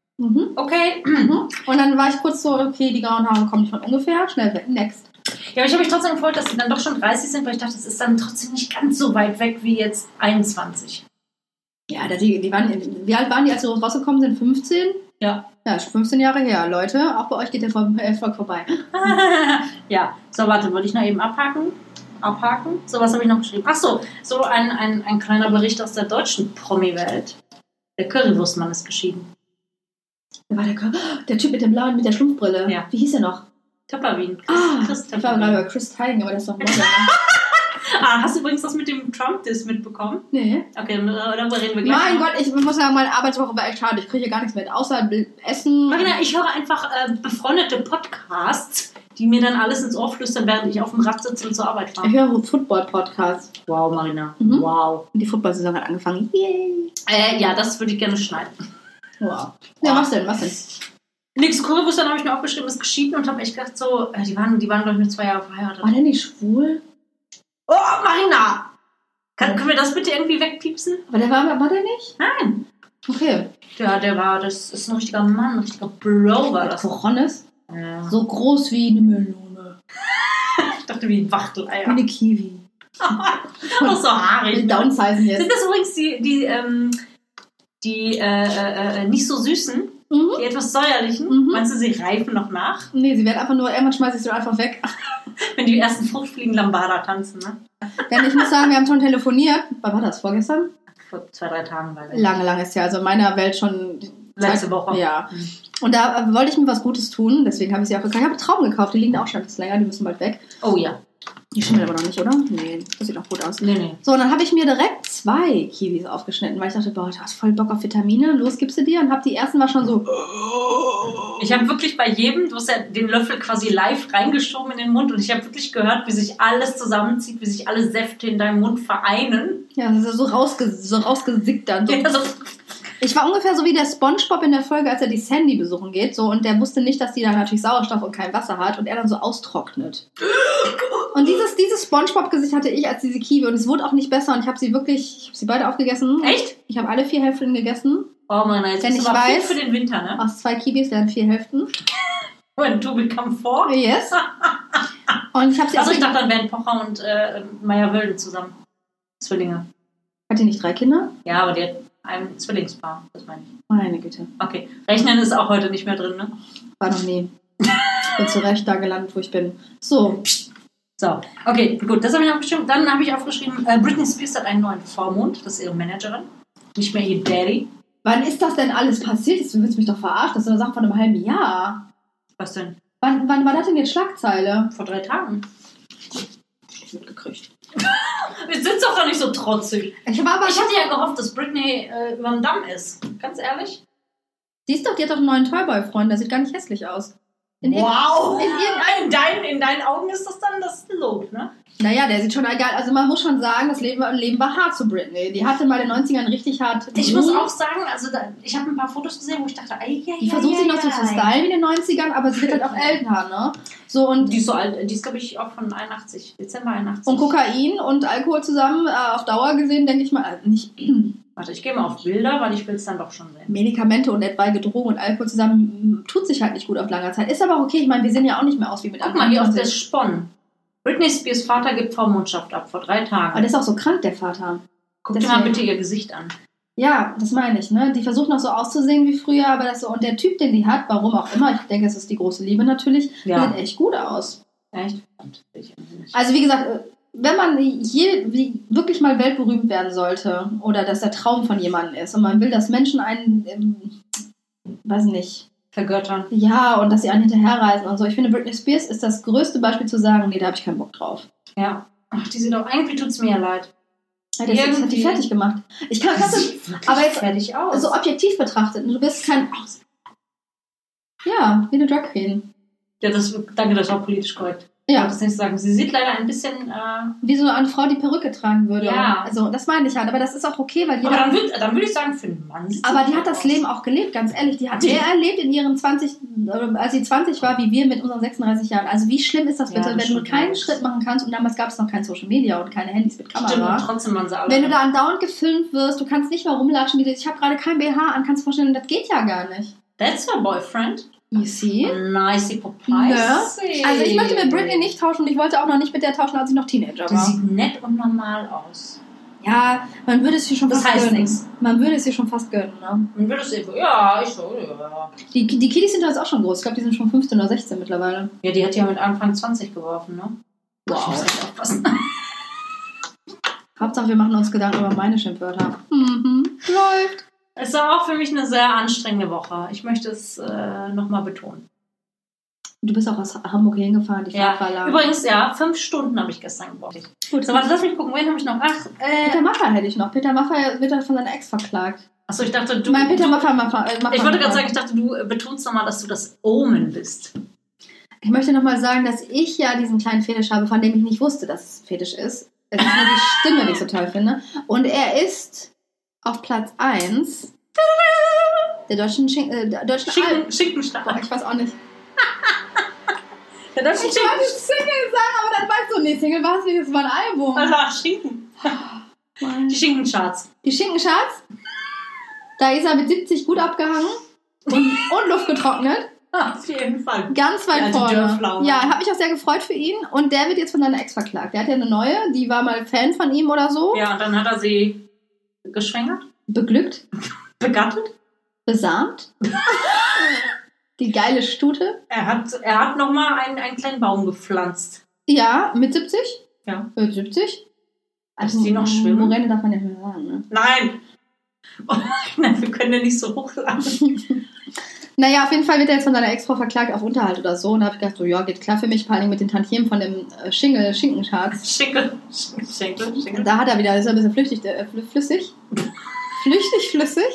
Okay. Und dann war ich kurz so, okay, die grauen Haare kommen nicht von ungefähr. Schnell weg, next. Ja, aber ich habe mich trotzdem gefreut, dass die dann doch schon 30 sind, weil ich dachte, das ist dann trotzdem nicht ganz so weit weg wie jetzt 21. Ja, die waren, wie alt waren die, als sie rausgekommen sind? 15? Ja. Ja, schon 15 Jahre her, Leute. Auch bei euch geht der Erfolg vorbei. Ja, so, warte, wollte ich noch eben abhaken? So, was habe ich noch geschrieben? Ach so, ein kleiner Bericht aus der deutschen Promi-Welt. Der Currywurstmann ist geschieden. Wer war der Typ mit dem blauen, mit der Schlumpfbrille? Ja. Wie hieß er noch? Töpperwien. Chris ich war gerade über Chris Teigen, aber das ist doch Model. Hast du übrigens das mit dem Trump-Diss mitbekommen? Nee. Okay, darüber reden wir gleich. Mein Gott, ich muss sagen, meine Arbeitswoche war echt hart. Ich kriege hier gar nichts mit, außer Essen. Marina, ich höre einfach befreundete Podcasts, die mir dann alles ins Ohr flüstern, während ich auf dem Rad sitze und zur Arbeit fahre. Ich höre Football-Podcasts. Wow, Marina. Wow. Die Football-Saison hat angefangen. Yay. Ja, das würde ich gerne schneiden. Wow. Ja, was denn? Nix Currywurst, dann habe ich mir aufgeschrieben, ist geschieden und habe echt gedacht so, die waren glaube ich, nur 2 Jahre verheiratet. War der nicht schwul? Oh, Marina! Können wir das bitte irgendwie wegpiepsen? Aber war der nicht? Nein. Okay. Ja, das ist ein richtiger Mann, ein richtiger Bro war das. Cojones? Ja. So groß wie eine Melone. Ich dachte wie ein Wachteleier. Wie eine Kiwi. Auch so haarig. Die downsizen jetzt. Sind das übrigens die nicht so süßen, die etwas säuerlichen? Meinst du, sie reifen noch nach? Nee, sie werden einfach nur, irgendwann schmeiße ich sie einfach weg. Wenn die ersten Fruchtfliegen Lambada tanzen, ne? Denn ich muss sagen, wir haben schon telefoniert. Wann war das? Vorgestern? Vor 2-3 Tagen. Lange ist ja. Also in meiner Welt schon... Letzte Woche. Ja. Und da wollte ich mir was Gutes tun. Deswegen habe ich sie auch gekauft. Ich habe Trauben gekauft. Die liegen auch schon etwas länger. Die müssen bald weg. Oh ja. Die schimmeln aber noch nicht, oder? Nee, das sieht auch gut aus. Nee. So, und dann habe ich mir direkt 2 Kiwis aufgeschnitten, weil ich dachte, boah, du hast voll Bock auf Vitamine. Los, gibst du dir. Und die ersten war schon so... Ich habe wirklich bei jedem, du hast ja den Löffel quasi live reingeschoben in den Mund und ich habe wirklich gehört, wie sich alles zusammenzieht, wie sich alle Säfte in deinem Mund vereinen. Ja, das ist so rausgesickt dann. So. Ja, so. Ich war ungefähr so wie der SpongeBob in der Folge, als er die Sandy besuchen geht. So, und der wusste nicht, dass die dann natürlich Sauerstoff und kein Wasser hat. Und er dann so austrocknet. Und dieses SpongeBob-Gesicht hatte ich als diese Kiwi. Und es wurde auch nicht besser. Und ich habe sie beide aufgegessen. Echt? Ich habe alle 4 Hälften gegessen. Oh Mann, jetzt denn ist aber fit für den Winter, ne? Aus 2 Kiwis werden 4 Hälften. When to become 4? Yes. Und ich habe sie also ich dachte, dann wären Pocher und Meier Wölde zusammen. Zwillinge. Hat die nicht 3 Kinder? Ja, aber die hat ein Zwillingspaar, das meine ich. Meine Güte. Okay, Rechnen ist auch heute nicht mehr drin, ne? War noch nie. Bin zu Recht da gelandet, wo ich bin. So, okay, gut, das habe ich aufgeschrieben. Dann habe ich aufgeschrieben, Britney Spears hat einen neuen Vormund, das ist ihre Managerin. Nicht mehr ihr Daddy. Wann ist das denn alles passiert? Du willst mich doch verarschen. Das ist eine Sache von einem halben Jahr. Was denn? Wann war das denn jetzt Schlagzeile? Vor 3 Tagen. Ich mitgekriegt. Wir sind doch gar nicht so trotzig. Ich hatte ja gehofft, dass Britney überm Damm ist. Ganz ehrlich. Die hat doch einen neuen Toyboy-Freund. Der sieht gar nicht hässlich aus. Wow! In deinen Augen ist das dann das Lob, ne? Naja, der sieht schon egal. Also man muss schon sagen, das Leben war hart zu Britney. Die hatte mal in den 90ern richtig hart... Ich muss auch sagen, also ich habe ein paar Fotos gesehen, wo ich dachte, die versucht sich noch so zu stylen wie in den 90ern, aber sie wird halt auch älter, ne? So, und die ist so alt, die ist glaube ich auch von 81, Dezember 81. Und Kokain und Alkohol zusammen auf Dauer gesehen, denke ich mal, nicht... Warte, ich gehe mal auf Bilder, weil ich will es dann doch schon sehen. Medikamente und etwaige Drogen und Alkohol zusammen tut sich halt nicht gut auf langer Zeit. Ist aber auch okay, ich meine, wir sehen ja auch nicht mehr aus wie mit anderen. Guck mal, hier auf der Spon. Britney Spears Vater gibt Vormundschaft ab, vor 3 Tagen. Aber der ist auch so krank, der Vater. Guck dir mal bitte ihr Gesicht an. Ja, das meine ich, ne? Die versucht noch so auszusehen wie früher, aber das so, und der Typ, den die hat, warum auch immer, ich denke, es ist die große Liebe natürlich, sieht echt gut aus. Echt? Also wie gesagt, wenn man wirklich mal weltberühmt werden sollte oder dass der Traum von jemandem ist und man will, dass Menschen einen, weiß nicht, vergöttern. Ja, und dass sie einen hinterherreisen und so. Ich finde, Britney Spears ist das größte Beispiel zu sagen, nee, da habe ich keinen Bock drauf. Ja. Ach, die sind doch, irgendwie tut es mir ja leid. Ja, das hat die fertig gemacht. Ich kann das aber jetzt fertig aus. So objektiv betrachtet. Du bist kein... Ja, wie eine Drag Queen. Ja, danke, das war politisch korrekt. Ja. Ich wollte das nicht sagen. Sie sieht leider ein bisschen... wie so eine Frau, die Perücke tragen würde. Ja. Also, das meine ich halt. Aber das ist auch okay, weil jeder... Aber dann würde ich sagen, für einen Mann. Aber die hat das Leben auch gelebt, ganz ehrlich. Die hat mehr erlebt in ihren 20... als sie 20 war, wie wir mit unseren 36 Jahren. Also, wie schlimm ist das bitte, wenn du keinen Schritt machen kannst? Und damals gab es noch kein Social Media und keine Handys mit Kamera. Stimmt, und trotzdem waren sie alle... Wenn du da andauernd gefilmt wirst, du kannst nicht mal rumlatschen, ich habe gerade kein BH an, kannst du vorstellen, das geht ja gar nicht. That's your boyfriend. You see? Nicey Popeye. Ja. Also ich möchte mit Britney nicht tauschen und ich wollte auch noch nicht mit der tauschen, als ich noch Teenager Die war. sieht nett und normal aus. Ja, man würde es ihr schon Das fast heißt gönnen. nichts. Man würde es ihr schon fast gönnen, ne? Man würde es eben... Ja, ich so, ja. Die Kiddies sind jetzt auch schon groß. Ich glaube, die sind schon 15 oder 16 mittlerweile. Ja, die hat ja mit Anfang 20 geworfen, ne? Wow. Ich muss echt aufpassen. Hauptsache, wir machen uns Gedanken über meine Schimpfwörter. Läuft. Es war auch für mich eine sehr anstrengende Woche. Ich möchte es nochmal betonen. Du bist auch aus Hamburg hingefahren, die Fahrt war lang. Übrigens, 5 Stunden habe ich gestern gebraucht. Gut, So, warte, lass mich gucken, wen habe ich noch? Peter Maffay hätte ich noch. Peter Maffay wird dann von seiner Ex verklagt. Achso, ich dachte, du... Mein Peter Maffay. Ich wollte gerade sagen, ich dachte, du betonst nochmal, dass du das Omen bist. Ich möchte nochmal sagen, dass ich ja diesen kleinen Fetisch habe, von dem ich nicht wusste, dass es Fetisch ist. Es ist nur die Stimme, die ich so toll finde. Und er ist auf Platz 1 der deutschen Schinkenstab. Boah, ich weiß auch nicht. Der deutsche Ich wollte Single sagen, aber dann weißt du, nee, Single war es nicht, das war ein Album. Also, Schinken. Die Schinkencharts. Die Schinkencharts, da ist er mit 70 gut abgehangen und Luft getrocknet. Auf jeden Fall. Ganz weit Ja, die vorne. Dörflaue. Ja, habe mich auch sehr gefreut für ihn. Und der wird jetzt von seiner Ex verklagt. Der hat ja eine neue, die war mal Fan von ihm oder so. Ja, und dann hat er sie geschwängert, Beglückt, begattet. besamt. Die geile Stute. Er hat nochmal einen kleinen Baum gepflanzt. Ja, mit 70? Ja. Mit 70? Also, die noch schwimmen? Moräne darf man ja nicht mehr sagen, ne? Nein! Oh, nein, wir können ja nicht so hochladen. Naja, auf jeden Fall wird er jetzt von seiner Ex-Frau verklagt auf Unterhalt oder so. Und da habe ich gedacht, so, ja, geht klar für mich, vor allem mit den Tantiemen von dem Schinkencharts. Schinkel. Da hat er wieder, ist er ein bisschen flüchtig. Flüssig?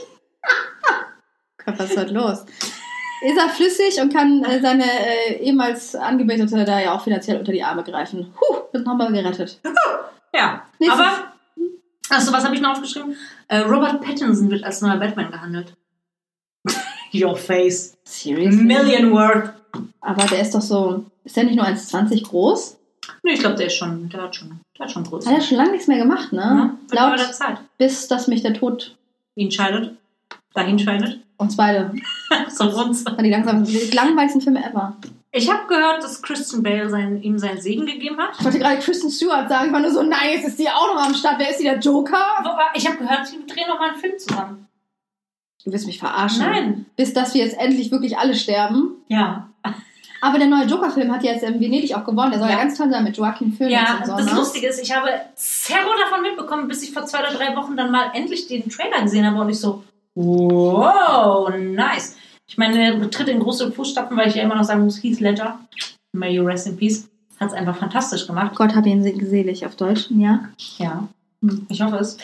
Gott, was ist heute los? Ist er flüssig und kann seine ehemals Angebetete da ja auch finanziell unter die Arme greifen. Das haben wir gerettet. Ja, Nächstes. aber... Achso, was habe ich noch aufgeschrieben? Robert Pattinson wird als neuer Batman gehandelt. Your face. Seriously? Million worth. Aber der ist doch so... Ist der nicht nur 1,20 groß? Nee, ich glaube, der hat schon Größe. Hat er schon lange nichts mehr gemacht, ne? Ja, wird aber Laut, der Zeit. bis dass mich der Tod Ihn scheidet. Dahin scheidet. uns beide... So runz. Das war die langweiligsten Filme ever. Ich habe gehört, dass Christian Bale ihm seinen Segen gegeben hat. Ich wollte gerade Kristen Stewart sagen. Ich war nur so, nein, jetzt ist die auch noch am Start. Wer ist die, der Joker? Ich habe gehört, sie drehen noch mal einen Film zusammen. Du willst mich verarschen. Nein. Bis dass wir jetzt endlich wirklich alle sterben. Ja. Aber der neue Joker-Film hat jetzt in Venedig auch gewonnen. Der soll ja ganz toll sein mit Joaquin Phoenix Ja, und so. das Ne? Lustige ist, ich habe Zero davon mitbekommen, bis ich vor 2 oder 3 Wochen dann mal endlich den Trailer gesehen habe und ich so, wow, nice. Ich meine, er betritt in große Fußstapfen, weil ich ja immer noch sagen muss, Heath Ledger, may you rest in peace, hat es einfach fantastisch gemacht. Gott hab ihn selig auf Deutsch, ja. Ja, ich hoffe es.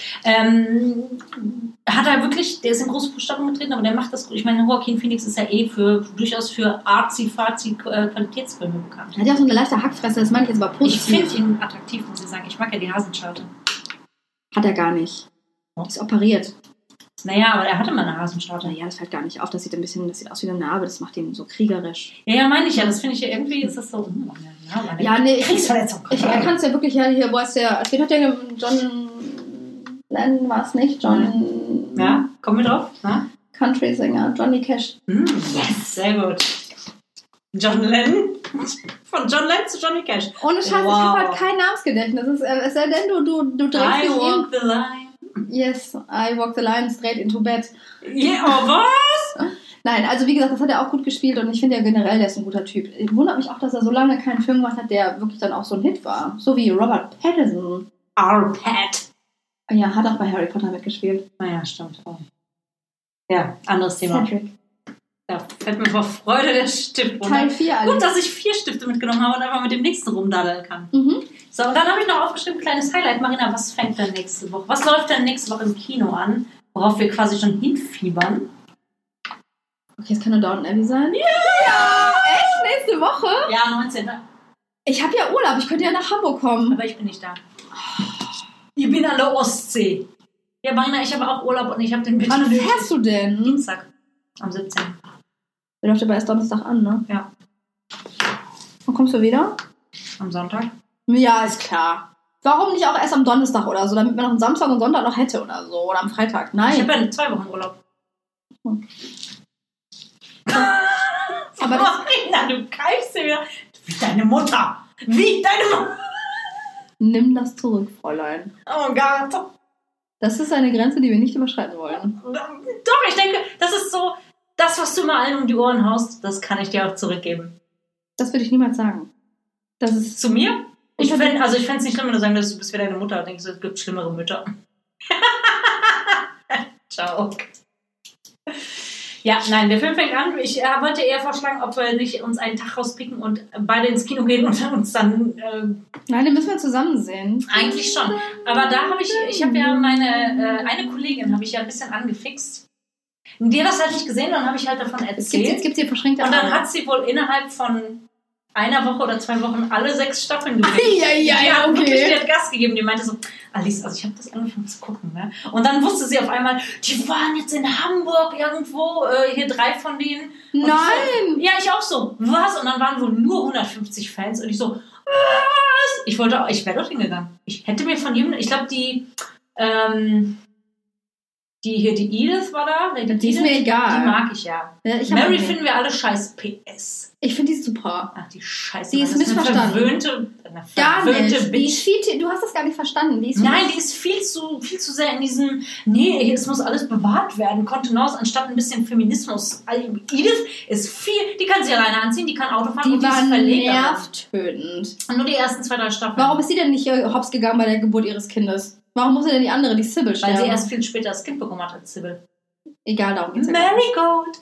Hat er wirklich, der ist in große Fußstapfen getreten, aber der macht das gut. Ich meine, Joaquin Phoenix ist ja durchaus für artsy-fartsy Qualitätsfilme bekannt. Er hat ja auch so eine leichte Hackfresse, das meine ich jetzt aber Ich positiv. finde ihn attraktiv, muss ich sagen. Ich mag ja die Hasenscharte. Hat er gar nicht. Ist operiert. Naja, aber er hatte mal eine Hasenscharte. Naja, das fällt gar nicht auf. Das sieht aus wie eine Narbe. Das macht ihn so kriegerisch. Ja, meine ich ja. Das finde ich ja irgendwie, ist das so. Ja, nee, Kriegsverletzung. Er kann es ja wirklich, hier, wo ist der, wen hat der, John Lennon war es nicht? John... Ja, kommen wir drauf. Country-Sänger, Johnny Cash. Yes, sehr gut. John Lennon? Von John Lennon zu Johnny Cash. Ohne Scheiß, Wow. ich habe halt keinen Namensgedächtnis. Es sei denn, du drehst I dich walk the line. Yes, I walk the line straight into bed. Yeah, oh, was? Nein, also wie gesagt, das hat er auch gut gespielt und ich finde ja generell, der ist ein guter Typ. Ich wundere mich auch, dass er so lange keinen Film gemacht hat, der wirklich dann auch so ein Hit war. So wie Robert Pattinson. Our Pet. Ja, hat auch bei Harry Potter mitgespielt. Naja, stimmt. Oh. Ja, anderes Thema. Cedric. Ja, fällt mir vor Freude der Stift runter. Teil 4 Gut, dass ich 4 Stifte mitgenommen habe und einfach mit dem nächsten rumdaddeln kann. So, und dann habe ich noch aufgeschrieben, kleines Highlight. Marina, was fängt denn nächste Woche? Was läuft denn nächste Woche im Kino an? Worauf wir quasi schon hinfiebern? Okay, es kann nur Downton Abbey sein. Ja! Echt? Nächste Woche? Ja, 19. Ich habe ja Urlaub, ich könnte ja nach Hamburg kommen. Aber ich bin nicht da. Ich bin an der Ostsee. Ja, Marina, ich habe auch Urlaub und ich habe den Wann fährst du denn? Dienstag. Am 17. Der läuft aber erst Donnerstag an, ne? Ja. Wann kommst du wieder? Am Sonntag. Ja, ist klar. Warum nicht auch erst am Donnerstag oder so, damit man noch einen Samstag und Sonntag noch hätte oder so? Oder am Freitag? Nein. Ich habe ja 2 Wochen Urlaub. Aber Marina, du keifst dir wieder. Wie deine Mutter. Wie deine Mutter. Nimm das zurück, Fräulein. Oh Gott. Das ist eine Grenze, die wir nicht überschreiten wollen. Doch, ich denke, das ist so, das, was du immer allen um die Ohren haust, das kann ich dir auch zurückgeben. Das würde ich niemals sagen. Das ist zu mir? Ich fände es nicht schlimm, wenn du sagen würdest, du bist wie deine Mutter. Denkst du, es gibt schlimmere Mütter. Ciao. Ja, nein, der Film fängt an. Ich wollte eher vorschlagen, ob wir nicht uns einen Tag rauspicken und beide ins Kino gehen und uns dann... Nein, den müssen wir zusammen sehen. Eigentlich schon. Aber da habe ich habe ja eine Kollegin, habe ich ja ein bisschen angefixt. Die hat das halt nicht gesehen, dann habe ich halt davon erzählt. Jetzt gibt's hier verschränkte Und dann hat sie wohl innerhalb von einer Woche oder 2 Wochen alle 6 Staffeln gesehen. Die hat wirklich wieder Gas gegeben. Die meinte so, Alice, also ich habe das angefangen zu gucken. Ne? Und dann wusste sie auf einmal, die waren jetzt in Hamburg irgendwo, hier 3 von denen. Und nein! Ja, ich auch so. Was? Und dann waren wohl nur 150 Fans. Und ich so, was? Ich wäre dort hingegangen. Ich hätte mir von jedem, ich glaube die Edith war da. Die ist mir egal. Die mag ich ja. Mary finden wir alle scheiß PS. Ich finde die super. Ach, die Scheiße. Die ist missverstanden. Gar nicht. Bitch. Du hast das gar nicht verstanden. Die ist viel zu sehr in diesem, nee, es muss alles bewahrt werden, Kontenance, anstatt ein bisschen Feminismus. Also Edith ist die kann sich alleine anziehen, die kann Auto fahren und die ist nervtötend. Und nur die ersten 2, 3 Staffeln. Warum ist sie denn nicht hops gegangen bei der Geburt ihres Kindes? Warum muss sie denn die andere, die Sybil, sterben? Weil sie erst viel später das Kind bekommen hat als Sybil. Egal, darum geht's ja Marigold.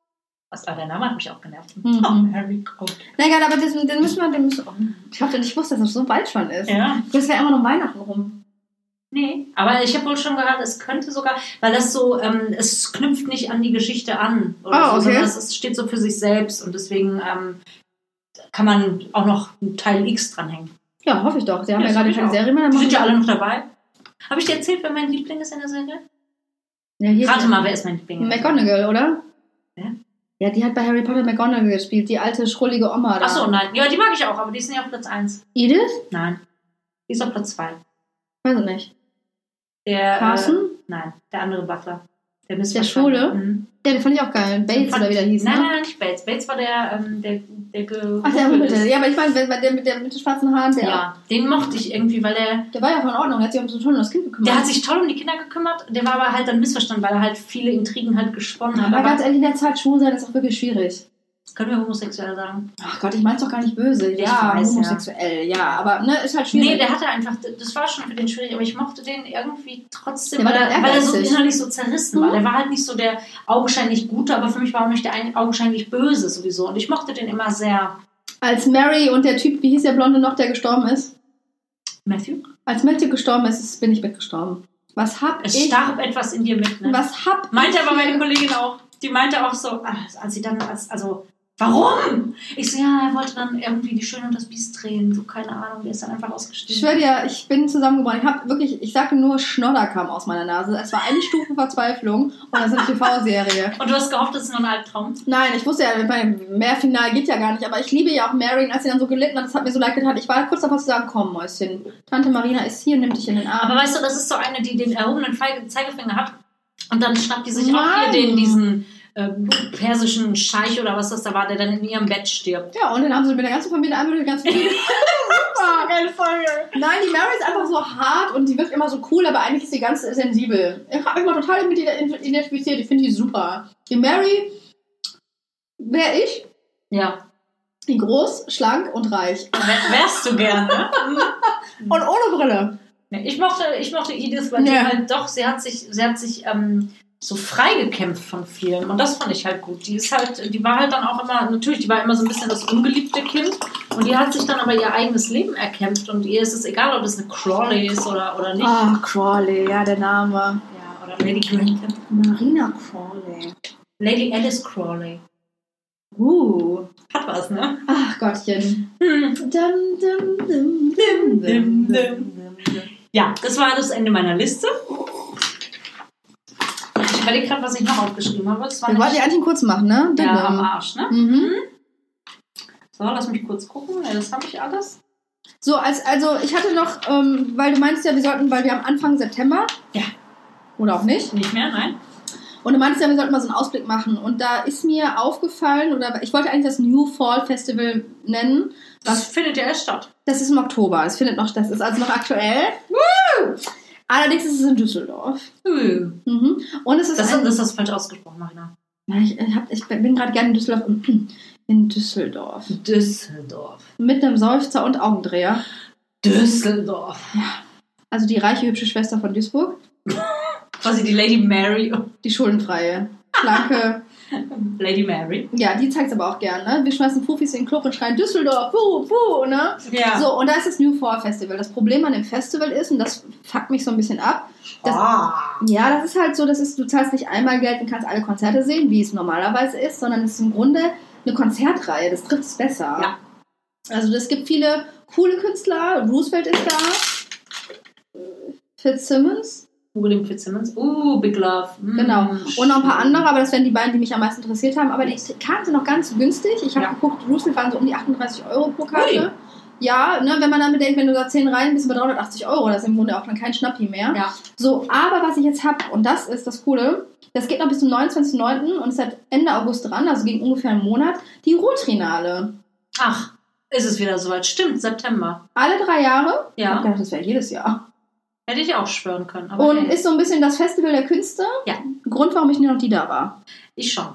Der Name hat mich auch genervt. Mhm. Oh, Marigold. Na egal, aber den müssen wir. Ich hoffe, ich wusste, dass das so bald schon ist. Ja. Das wäre immer noch Weihnachten rum. Nee, aber ich habe wohl schon gehört, es könnte sogar, weil das so, es knüpft nicht an die Geschichte an. Oder so, sondern es steht so für sich selbst und deswegen kann man auch noch einen Teil X dranhängen. Ja, hoffe ich doch. Sie haben ja gerade keine Serie mehr. Sind ja alle noch dabei. Habe ich dir erzählt, wer mein Liebling ist in der Serie? Ja, rate mal, wer ist mein Liebling? McGonagall, oder? Ja? Ja, die hat bei Harry Potter McGonagall gespielt. Die alte, schrullige Oma da. Achso, nein. Ja, die mag ich auch, aber die ist nicht auf Platz 1. Edith? Nein. Die ist auf Platz 2. Weiß ich nicht. Der Carson? Nein, der andere Butler. Der Schwule? Mhm. Ja, den fand ich auch geil. Bates oder wie der hieß, Nein, nicht Bates. Bates war der Ach, der Rumpelte. Ja, aber ich meine, der mit den schwarzen Haaren, der... Ja, den mochte ich irgendwie, weil der war ja von Ordnung. Der hat sich um das Kind gekümmert. Der hat sich toll um die Kinder gekümmert. Der war aber halt dann missverstanden, weil er halt viele Intrigen halt gesponnen hat. Aber ganz ehrlich, in der Zeit schwul sein ist auch wirklich schwierig. Können wir homosexuell sagen? Ach Gott, ich mein's doch gar nicht böse. Ja, homosexuell, ja. Aber ne, ist halt schwierig. Nee, der hatte einfach, das war schon für den schwierig, aber ich mochte den irgendwie trotzdem, weil er so innerlich so zerrissen war. Der war halt nicht so der augenscheinlich Gute, aber für mich war auch nicht der augenscheinlich Böse sowieso. Und ich mochte den immer sehr. Als Mary und der Typ, wie hieß der Blonde noch, der gestorben ist? Matthew? Als Matthew gestorben ist, bin ich mitgestorben. Es starb etwas in dir mit, ne? Meinte aber meine Kollegin auch. Die meinte auch so, als sie dann, warum? Ich so, ja, er wollte dann irgendwie die Schöne und das Biest drehen. So, keine Ahnung, der ist dann einfach ausgestiegen. Ich schwöre dir, ich bin zusammengebrochen. Ich sage nur, Schnodder kam aus meiner Nase. Es war eine Stufe Verzweiflung und das ist eine TV-Serie. Und du hast gehofft, das ist nur ein Albtraum? Nein, ich wusste ja, mehr Final geht ja gar nicht. Aber ich liebe ja auch Mary und als sie dann so gelitten hat, das hat mir so leid getan. Ich war kurz davor zu sagen, komm, Mäuschen, Tante Marina ist hier, nimm dich in den Arm. Aber weißt du, das ist so eine, die den erhobenen Zeigefinger hat und dann schnappt die sich auch hier diesen persischen Scheich oder was das da war, der dann in ihrem Bett stirbt. Ja, und dann haben sie mit der ganzen Familie einmal die ganze Familie. Super, geile Folge. Nein, die Mary ist einfach so hart und die wirkt immer so cool, aber eigentlich ist sie ganz sensibel. Ich habe mich mal total mit ihr identifiziert. Ich finde die super. Die Mary wäre ich. Ja. Die groß, schlank und reich. Wärst du gerne. Und ohne Brille. Ich mochte Edith, weil die halt doch, sie hat sich so freigekämpft von vielen. Und das fand ich halt gut. Die war halt dann auch immer, natürlich, die war immer so ein bisschen das ungeliebte Kind. Und die hat sich dann aber ihr eigenes Leben erkämpft. Und ihr ist es egal, ob es eine Crawley ist oder nicht. Ah, Crawley, ja, der Name. Ja, oder Lady Crampton. Marina Crawley. Lady Alice Crawley. Hat was, ne? Ach Gottchen. Ja, das war das Ende meiner Liste. Ich überlege gerade, was ich noch aufgeschrieben habe. Wir wollten die eigentlich kurz machen, ne? Ja, am Arsch, ne? Mhm. So, lass mich kurz gucken. Ja, das habe ich alles. So, also ich hatte noch, weil du meinst ja, weil wir am Anfang September. Ja. Oder auch nicht. Nicht mehr, nein. Und du meinst ja, wir sollten mal so einen Ausblick machen. Und da ist mir aufgefallen, oder ich wollte eigentlich das New Fall Festival nennen. Das findet ja erst statt. Das ist im Oktober. Das ist also noch aktuell. Woo! Allerdings ist es in Düsseldorf. Mhm. Und es ist das ist falsch ausgesprochen, Marina. Ja, ich bin gerade gerne in Düsseldorf. In Düsseldorf. Mit einem Seufzer und Augendreher. Düsseldorf. Ja. Also die reiche, hübsche Schwester von Duisburg. Quasi die Lady Mary. Die schuldenfreie, schlanke Lady Mary. Ja, die zeigt es aber auch gerne. Ne? Wir schmeißen Fufis in den Club und schreien Düsseldorf, puh, ne? Ja. So, und da ist das New Fall Festival. Das Problem an dem Festival ist, und das fuckt mich so ein bisschen ab, ja, das ist halt so, du zahlst nicht einmal Geld und kannst alle Konzerte sehen, wie es normalerweise ist, sondern es ist im Grunde eine Konzertreihe. Das trifft es besser. Ja. Also es gibt viele coole Künstler. Roosevelt ist da. Fitzsimmons. Fitzsimmons. Big Love. Genau. Und noch ein paar andere, aber das wären die beiden, die mich am meisten interessiert haben. Aber die Karten sind noch ganz günstig. Ich habe geguckt, Roosevelt waren so um die 38 € pro Karte. Ui. Ja, ne, wenn man dann bedenkt, wenn du da 10 rein bist, über 380 €, das ist im Grunde auch dann kein Schnappi mehr. Ja. So, aber was ich jetzt habe, und das ist das Coole, das geht noch bis zum 29.09. und ist seit Ende August dran, also gegen ungefähr einen Monat, die Ruhrtrinale. Ach, ist es wieder soweit? Stimmt, September. Alle 3 Jahre? Ja. Ich habe gedacht, das wäre jedes Jahr. Hätte ich auch schwören können. Aber und ist so ein bisschen das Festival der Künste. Ja. Grund, warum ich nur noch die da war. Ich schon.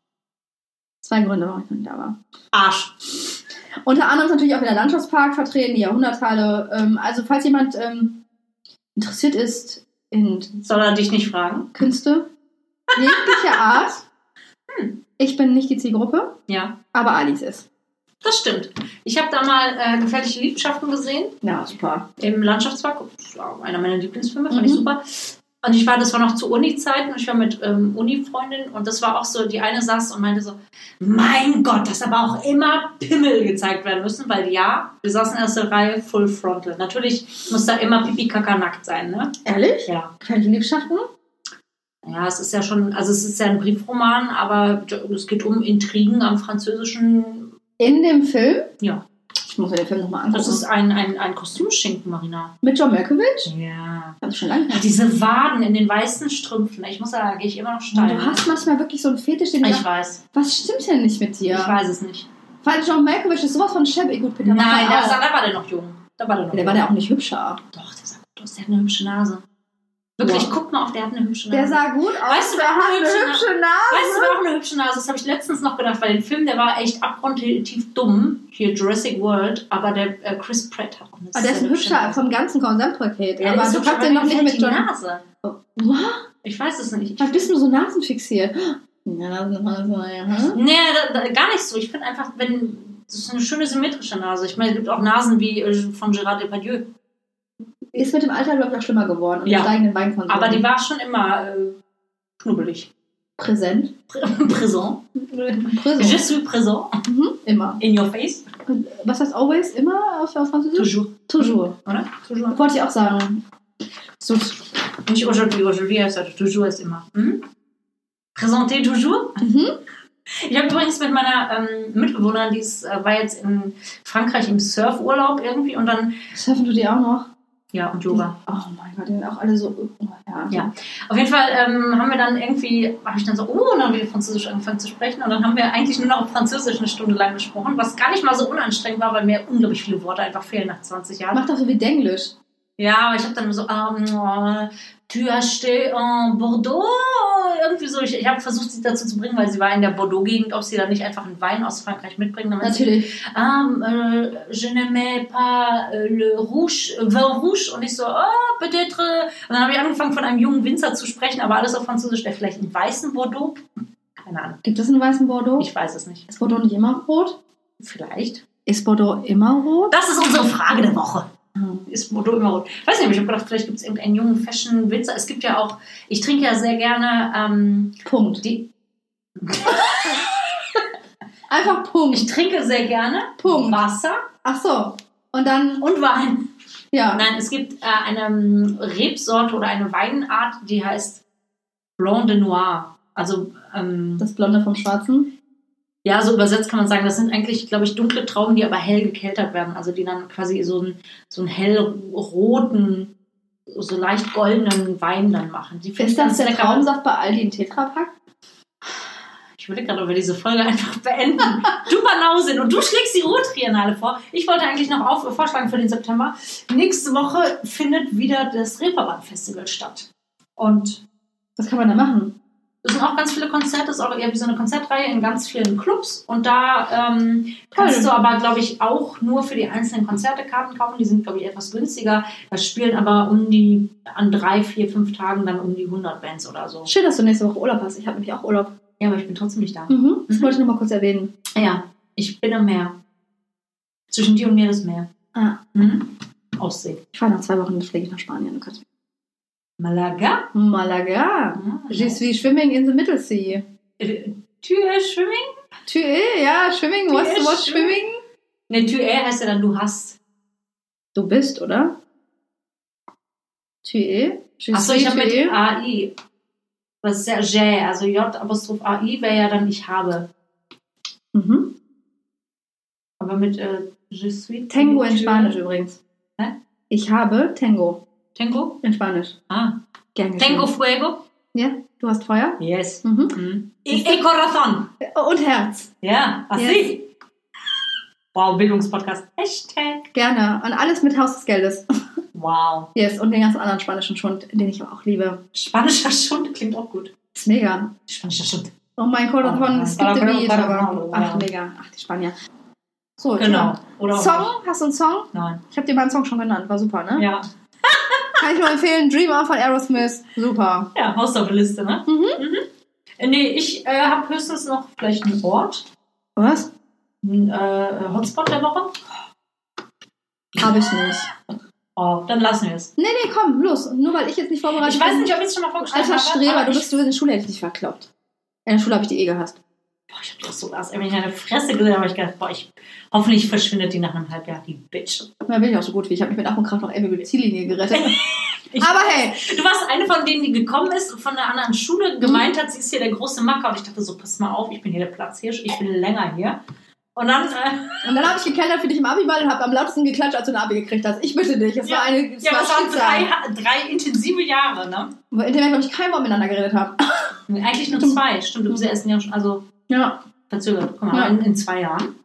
2 Gründe, warum ich noch nicht da war. Arsch. Unter anderem ist natürlich auch wieder der Landschaftspark vertreten, die Jahrhunderthalle. Also falls jemand interessiert ist in... Soll er dich nicht fragen? Künste. Jeglicher Art. Ich bin nicht die Zielgruppe. Ja. Aber Alice ist. Das stimmt. Ich habe da mal Gefährliche Liebschaften gesehen. Ja, super. Im Landschaftspark. Das war einer meiner Lieblingsfilme, fand ich super. Und das war noch zu Uni-Zeiten und ich war mit Uni-Freundin und das war auch so, die eine saß und meinte so, mein Gott, dass aber auch immer Pimmel gezeigt werden müssen, weil ja, wir saßen in erster Reihe Full Frontal. Natürlich muss da immer Pipi-Kaka nackt sein, ne? Ehrlich? Ja. Gefährliche Liebschaften? Ja, es ist ja schon, also es ist ja ein Briefroman, aber es geht um Intrigen am französischen... In dem Film? Ja. Ich muss mir den Film nochmal angucken. Das ist ein Kostümschinken, Marina. Mit John Malkovich? Ja. Das ist schon lange. Ja, diese Waden in den weißen Strümpfen. Ich muss sagen, da gehe ich immer noch steil. Du hast manchmal wirklich so einen Fetisch, den ich weiß. Was stimmt denn nicht mit dir? Ich weiß es nicht. Weil John Malkovich ist sowas von Shabby. Gut, Peter. Nein, da war der noch jung. Der war der auch nicht hübscher. Doch, der sah gut aus. Der hat eine hübsche Nase. Wirklich, guck mal auf, der hat eine hübsche Nase. Der sah gut aus. Weißt du, wer hat eine hübsche Nase? Weißt du, wer auch eine hübsche Nase? Das habe ich letztens noch gedacht, weil der Film, der war echt abgrundtief dumm. Hier Jurassic World. Aber der Chris Pratt hat auch eine sehr der ist ein hübscher Nase. Vom ganzen Gesamtpaket. Ja, aber du kannst den noch nicht mit John... Nase. Was? Ich weiß es nicht. Was bist du so nasenfixiert? Nee, gar nicht so. Ich finde einfach, das ist eine schöne symmetrische Nase. Ich meine, es gibt auch Nasen wie von Gérard Depardieu. Ist mit dem Alter, glaube ich, auch schlimmer geworden. Und steigenden Weinkonsum. Aber die war schon immer knubbelig. Präsent. Présent. Je suis présent. Immer. In your face. Was heißt always? Immer auf Französisch? Toujours. Oder? Toujours. Wollte ich auch sagen. So. Nicht aujourd'hui. Aujourd'hui heißt das toujours ist immer. Présenter toujours. Ich habe übrigens mit meiner Mitbewohnerin, die war jetzt in Frankreich im Surfurlaub irgendwie und dann... Surfen du die auch noch? Ja, und Yoga. Oh mein Gott, die sind auch alle so... Ja. Auf jeden Fall habe ich dann so, und dann wieder Französisch angefangen zu sprechen und dann haben wir eigentlich nur noch auf Französisch eine Stunde lang gesprochen, was gar nicht mal so unanstrengend war, weil mir unglaublich viele Worte einfach fehlen nach 20 Jahren. Mach doch so wie Denglisch. Ja, aber ich habe dann so, tu acheté en Bordeaux? Irgendwie so. Ich habe versucht, sie dazu zu bringen, weil sie war in der Bordeaux-Gegend, ob sie da nicht einfach einen Wein aus Frankreich mitbringen. Natürlich. Je n'aimais pas le rouge, vin rouge. Und ich so, peut-être. Und dann habe ich angefangen, von einem jungen Winzer zu sprechen, aber alles auf Französisch. Der vielleicht einen weißen Bordeaux? Keine Ahnung. Gibt es einen weißen Bordeaux? Ich weiß es nicht. Ist Bordeaux nicht immer rot? Vielleicht. Ist Bordeaux immer rot? Das ist unsere Frage der Woche. Ist Bordeaux immer rot? Weiß nicht, aber ich habe gedacht, vielleicht gibt es irgendeinen jungen Fashion-Winzer. Es gibt ja auch, ich trinke ja sehr gerne Punkt. Einfach Punkt. Ich trinke sehr gerne Punkt. Wasser. Ach so. Und dann... Und Wein. Ja. Nein, es gibt eine Rebsorte oder eine Weinart, die heißt Blanc de Noir. Also, das Blonde vom Schwarzen. ja, so übersetzt kann man sagen, das sind eigentlich, glaube ich, dunkle Trauben, die aber hell gekeltert werden. Also die dann quasi so einen hellroten, so leicht goldenen Wein dann machen. Ist das der Traubensaft bei Aldi in Tetrapack? Ich würde gerade, ob wir diese Folge einfach beenden. Du Banausin und du schlägst die Ruhrtriennale vor. Ich wollte eigentlich noch vorschlagen für den September. Nächste Woche findet wieder das Reeperbahn-Festival statt. Und was kann man da machen? es sind auch ganz viele Konzerte, es ist auch eher wie so eine Konzertreihe in ganz vielen Clubs. Und da kannst du aber, glaube ich, auch nur für die einzelnen Konzerte Karten kaufen. Die sind, glaube ich, etwas günstiger. Da spielen aber an 3, 4, 5 Tagen dann um die 100 Bands oder so. Schön, dass du nächste Woche Urlaub hast. Ich habe nämlich auch Urlaub. Ja, aber ich bin trotzdem nicht da. Das wollte ich noch mal kurz erwähnen. Ja, ich bin am Meer. Zwischen dir und mir das Meer. Aussee. Ich fahre nach 2 Wochen, dann fliege ich nach Spanien. Malaga? Malaga. Je suis swimming in the Middle Sea. Tu es swimming? Tu es, ja, swimming. What's swimming? Ne, tu es heißt ja dann du hast. Du bist, oder? Tu es? Achso, ich habe mit AI. Das ist ja J, also J'-AI wäre ja dann ich habe. Aber mit je suis. Tango in Spanisch übrigens. Hä? Ich habe Tango. Tango? In Spanisch. Gern geschehen. Tango Fuego? Ja, du hast Feuer? Yes. Y corazón. Und Herz. Ja, así. Wow, Bildungspodcast. Hashtag. Gerne. Und alles mit Haus des Geldes. Wow. Yes, und den ganzen anderen spanischen Schund, den ich auch liebe. Spanischer Schund klingt auch gut. Ist mega. Spanischer Schund. Oh mein Corazón, es gibt Beat, aber... Ach, mega. Ach, die Spanier. So, genau. Oder Song? Hast du einen Song? Nein. Ich habe dir meinen Song schon genannt. War super, ne? Ja. Kann ich nur empfehlen. Dreamer von Aerosmith. Super. Ja, haust auf der Liste, ne? Nee, ich habe höchstens noch vielleicht einen Ort. Was? Ein Hotspot der Woche. Habe ich nicht. Oh, dann lassen wir es. Nee, komm, los. Nur weil ich jetzt nicht vorbereitet bin. Ich weiß nicht, ob ich es schon mal vorgestellt habe. Alter Streber, du in der Schule hätte ich dich verkloppt. In der Schule habe ich die gehasst. Boah, ich hab das so wenn ich in eine Fresse gesehen habe, ich gedacht, hoffentlich verschwindet die nach einem Halbjahr, die Bitch. Da bin ich auch so gut wie. Ich habe mich mit Ach und Krach noch irgendwie über die Ziellinie gerettet. Aber hey. Du warst eine von denen, die gekommen ist, von einer anderen Schule, gemeint hat, sie ist hier der große Macker. Und ich dachte so, pass mal auf, ich bin hier der Platzhirsch, ich bin länger hier. Und dann habe ich gekellert für dich im Abiball und habe am lautesten geklatscht, als du ein Abi gekriegt hast. Ich bitte dich. Es war eine... das waren drei intensive Jahre, ne? In denen wir, glaube ich, kein Wort miteinander geredet haben. Eigentlich nur 2. Stimmt, du bist ja erst ein Jahr schon... Also, ja. Verzögert. Guck mal, in 2 Jahren.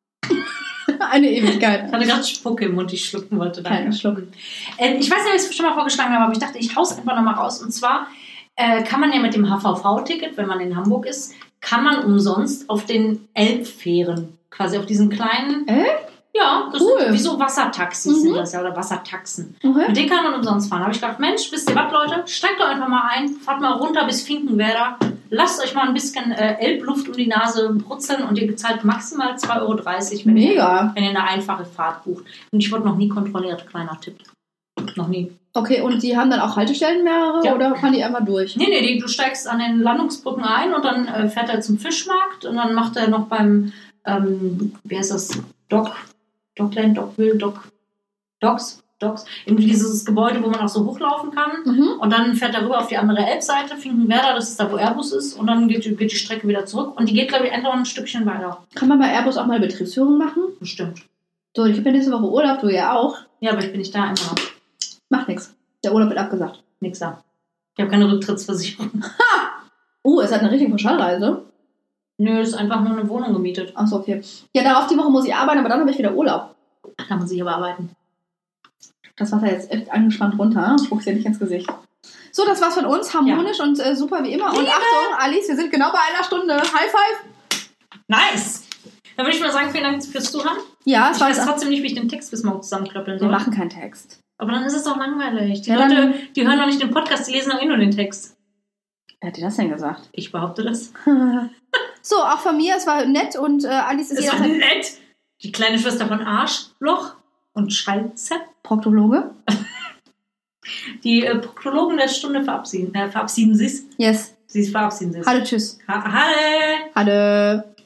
Eine Ewigkeit. Ich hatte gerade Spucke im Mund, die ich schlucken wollte. Keine Schlucken. Ich weiß nicht, ob ich es schon mal vorgeschlagen habe, aber ich dachte, ich hau's einfach nochmal raus. Und zwar kann man ja mit dem HVV-Ticket, wenn man in Hamburg ist, kann man umsonst auf den Elbfähren, quasi auf diesen kleinen... Ja, das sind wie so Wassertaxis sind das ja, oder Wassertaxen. Mit denen kann man umsonst fahren. Da habe ich gedacht, Mensch, wisst ihr was, Leute? Steigt doch einfach mal ein, fahrt mal runter bis Finkenwerder, lasst euch mal ein bisschen Elbluft um die Nase brutzeln und ihr zahlt maximal 2,30 Euro, wenn ihr eine einfache Fahrt bucht. Und ich wurde noch nie kontrolliert, kleiner Tipp. Noch nie. Okay, und die haben dann auch Haltestellen mehrere oder fahren die einmal durch? Nee, du steigst an den Landungsbrücken ein und dann fährt er zum Fischmarkt und dann macht er noch beim, wie heißt das, Dockland, Dockville, Docks, irgendwie dieses Gebäude, wo man auch so hochlaufen kann. Und dann fährt er rüber auf die andere Elbseite, Finkenwerder, das ist da, wo Airbus ist. Und dann geht die Strecke wieder zurück. Und die geht, glaube ich, einfach ein Stückchen weiter. Kann man bei Airbus auch mal Betriebsführung machen? Bestimmt. So, ich habe ja nächste Woche Urlaub, du ja auch. Ja, aber ich bin nicht da immer. Macht nichts. Der Urlaub wird abgesagt. Nix da. Ich habe keine Rücktrittsversicherung. Es hat eine richtige Pauschalreise. Nö, es ist einfach nur eine Wohnung gemietet. Achso, okay. Ja, darauf die Woche muss ich arbeiten, aber dann habe ich wieder Urlaub. Da muss ich aber arbeiten. Das Wasser jetzt echt angespannt runter. Spuck's dir nicht ins Gesicht. So, das war's von uns. Harmonisch und super wie immer. Und Achtung, Alice, wir sind genau bei 1 Stunde. High five. Nice. Dann würde ich mal sagen, vielen Dank fürs Zuhören. Ja, ich weiß trotzdem nicht, wie ich den Text bis morgen zusammenklöppeln soll. Wir machen keinen Text. Aber dann ist es doch langweilig. Die Leute, die hören doch nicht den Podcast, die lesen doch nur den Text. Wer hat dir das denn gesagt? Ich behaupte das. So, auch von mir, es war nett und Alice ist war nett. Die kleine Schwester von Arschloch und Schalze. Proktologe. Die Proktologen der Stunde verabschieden sich. Yes. Sie verabschieden sich. Hallo, tschüss. Halle! Hallo.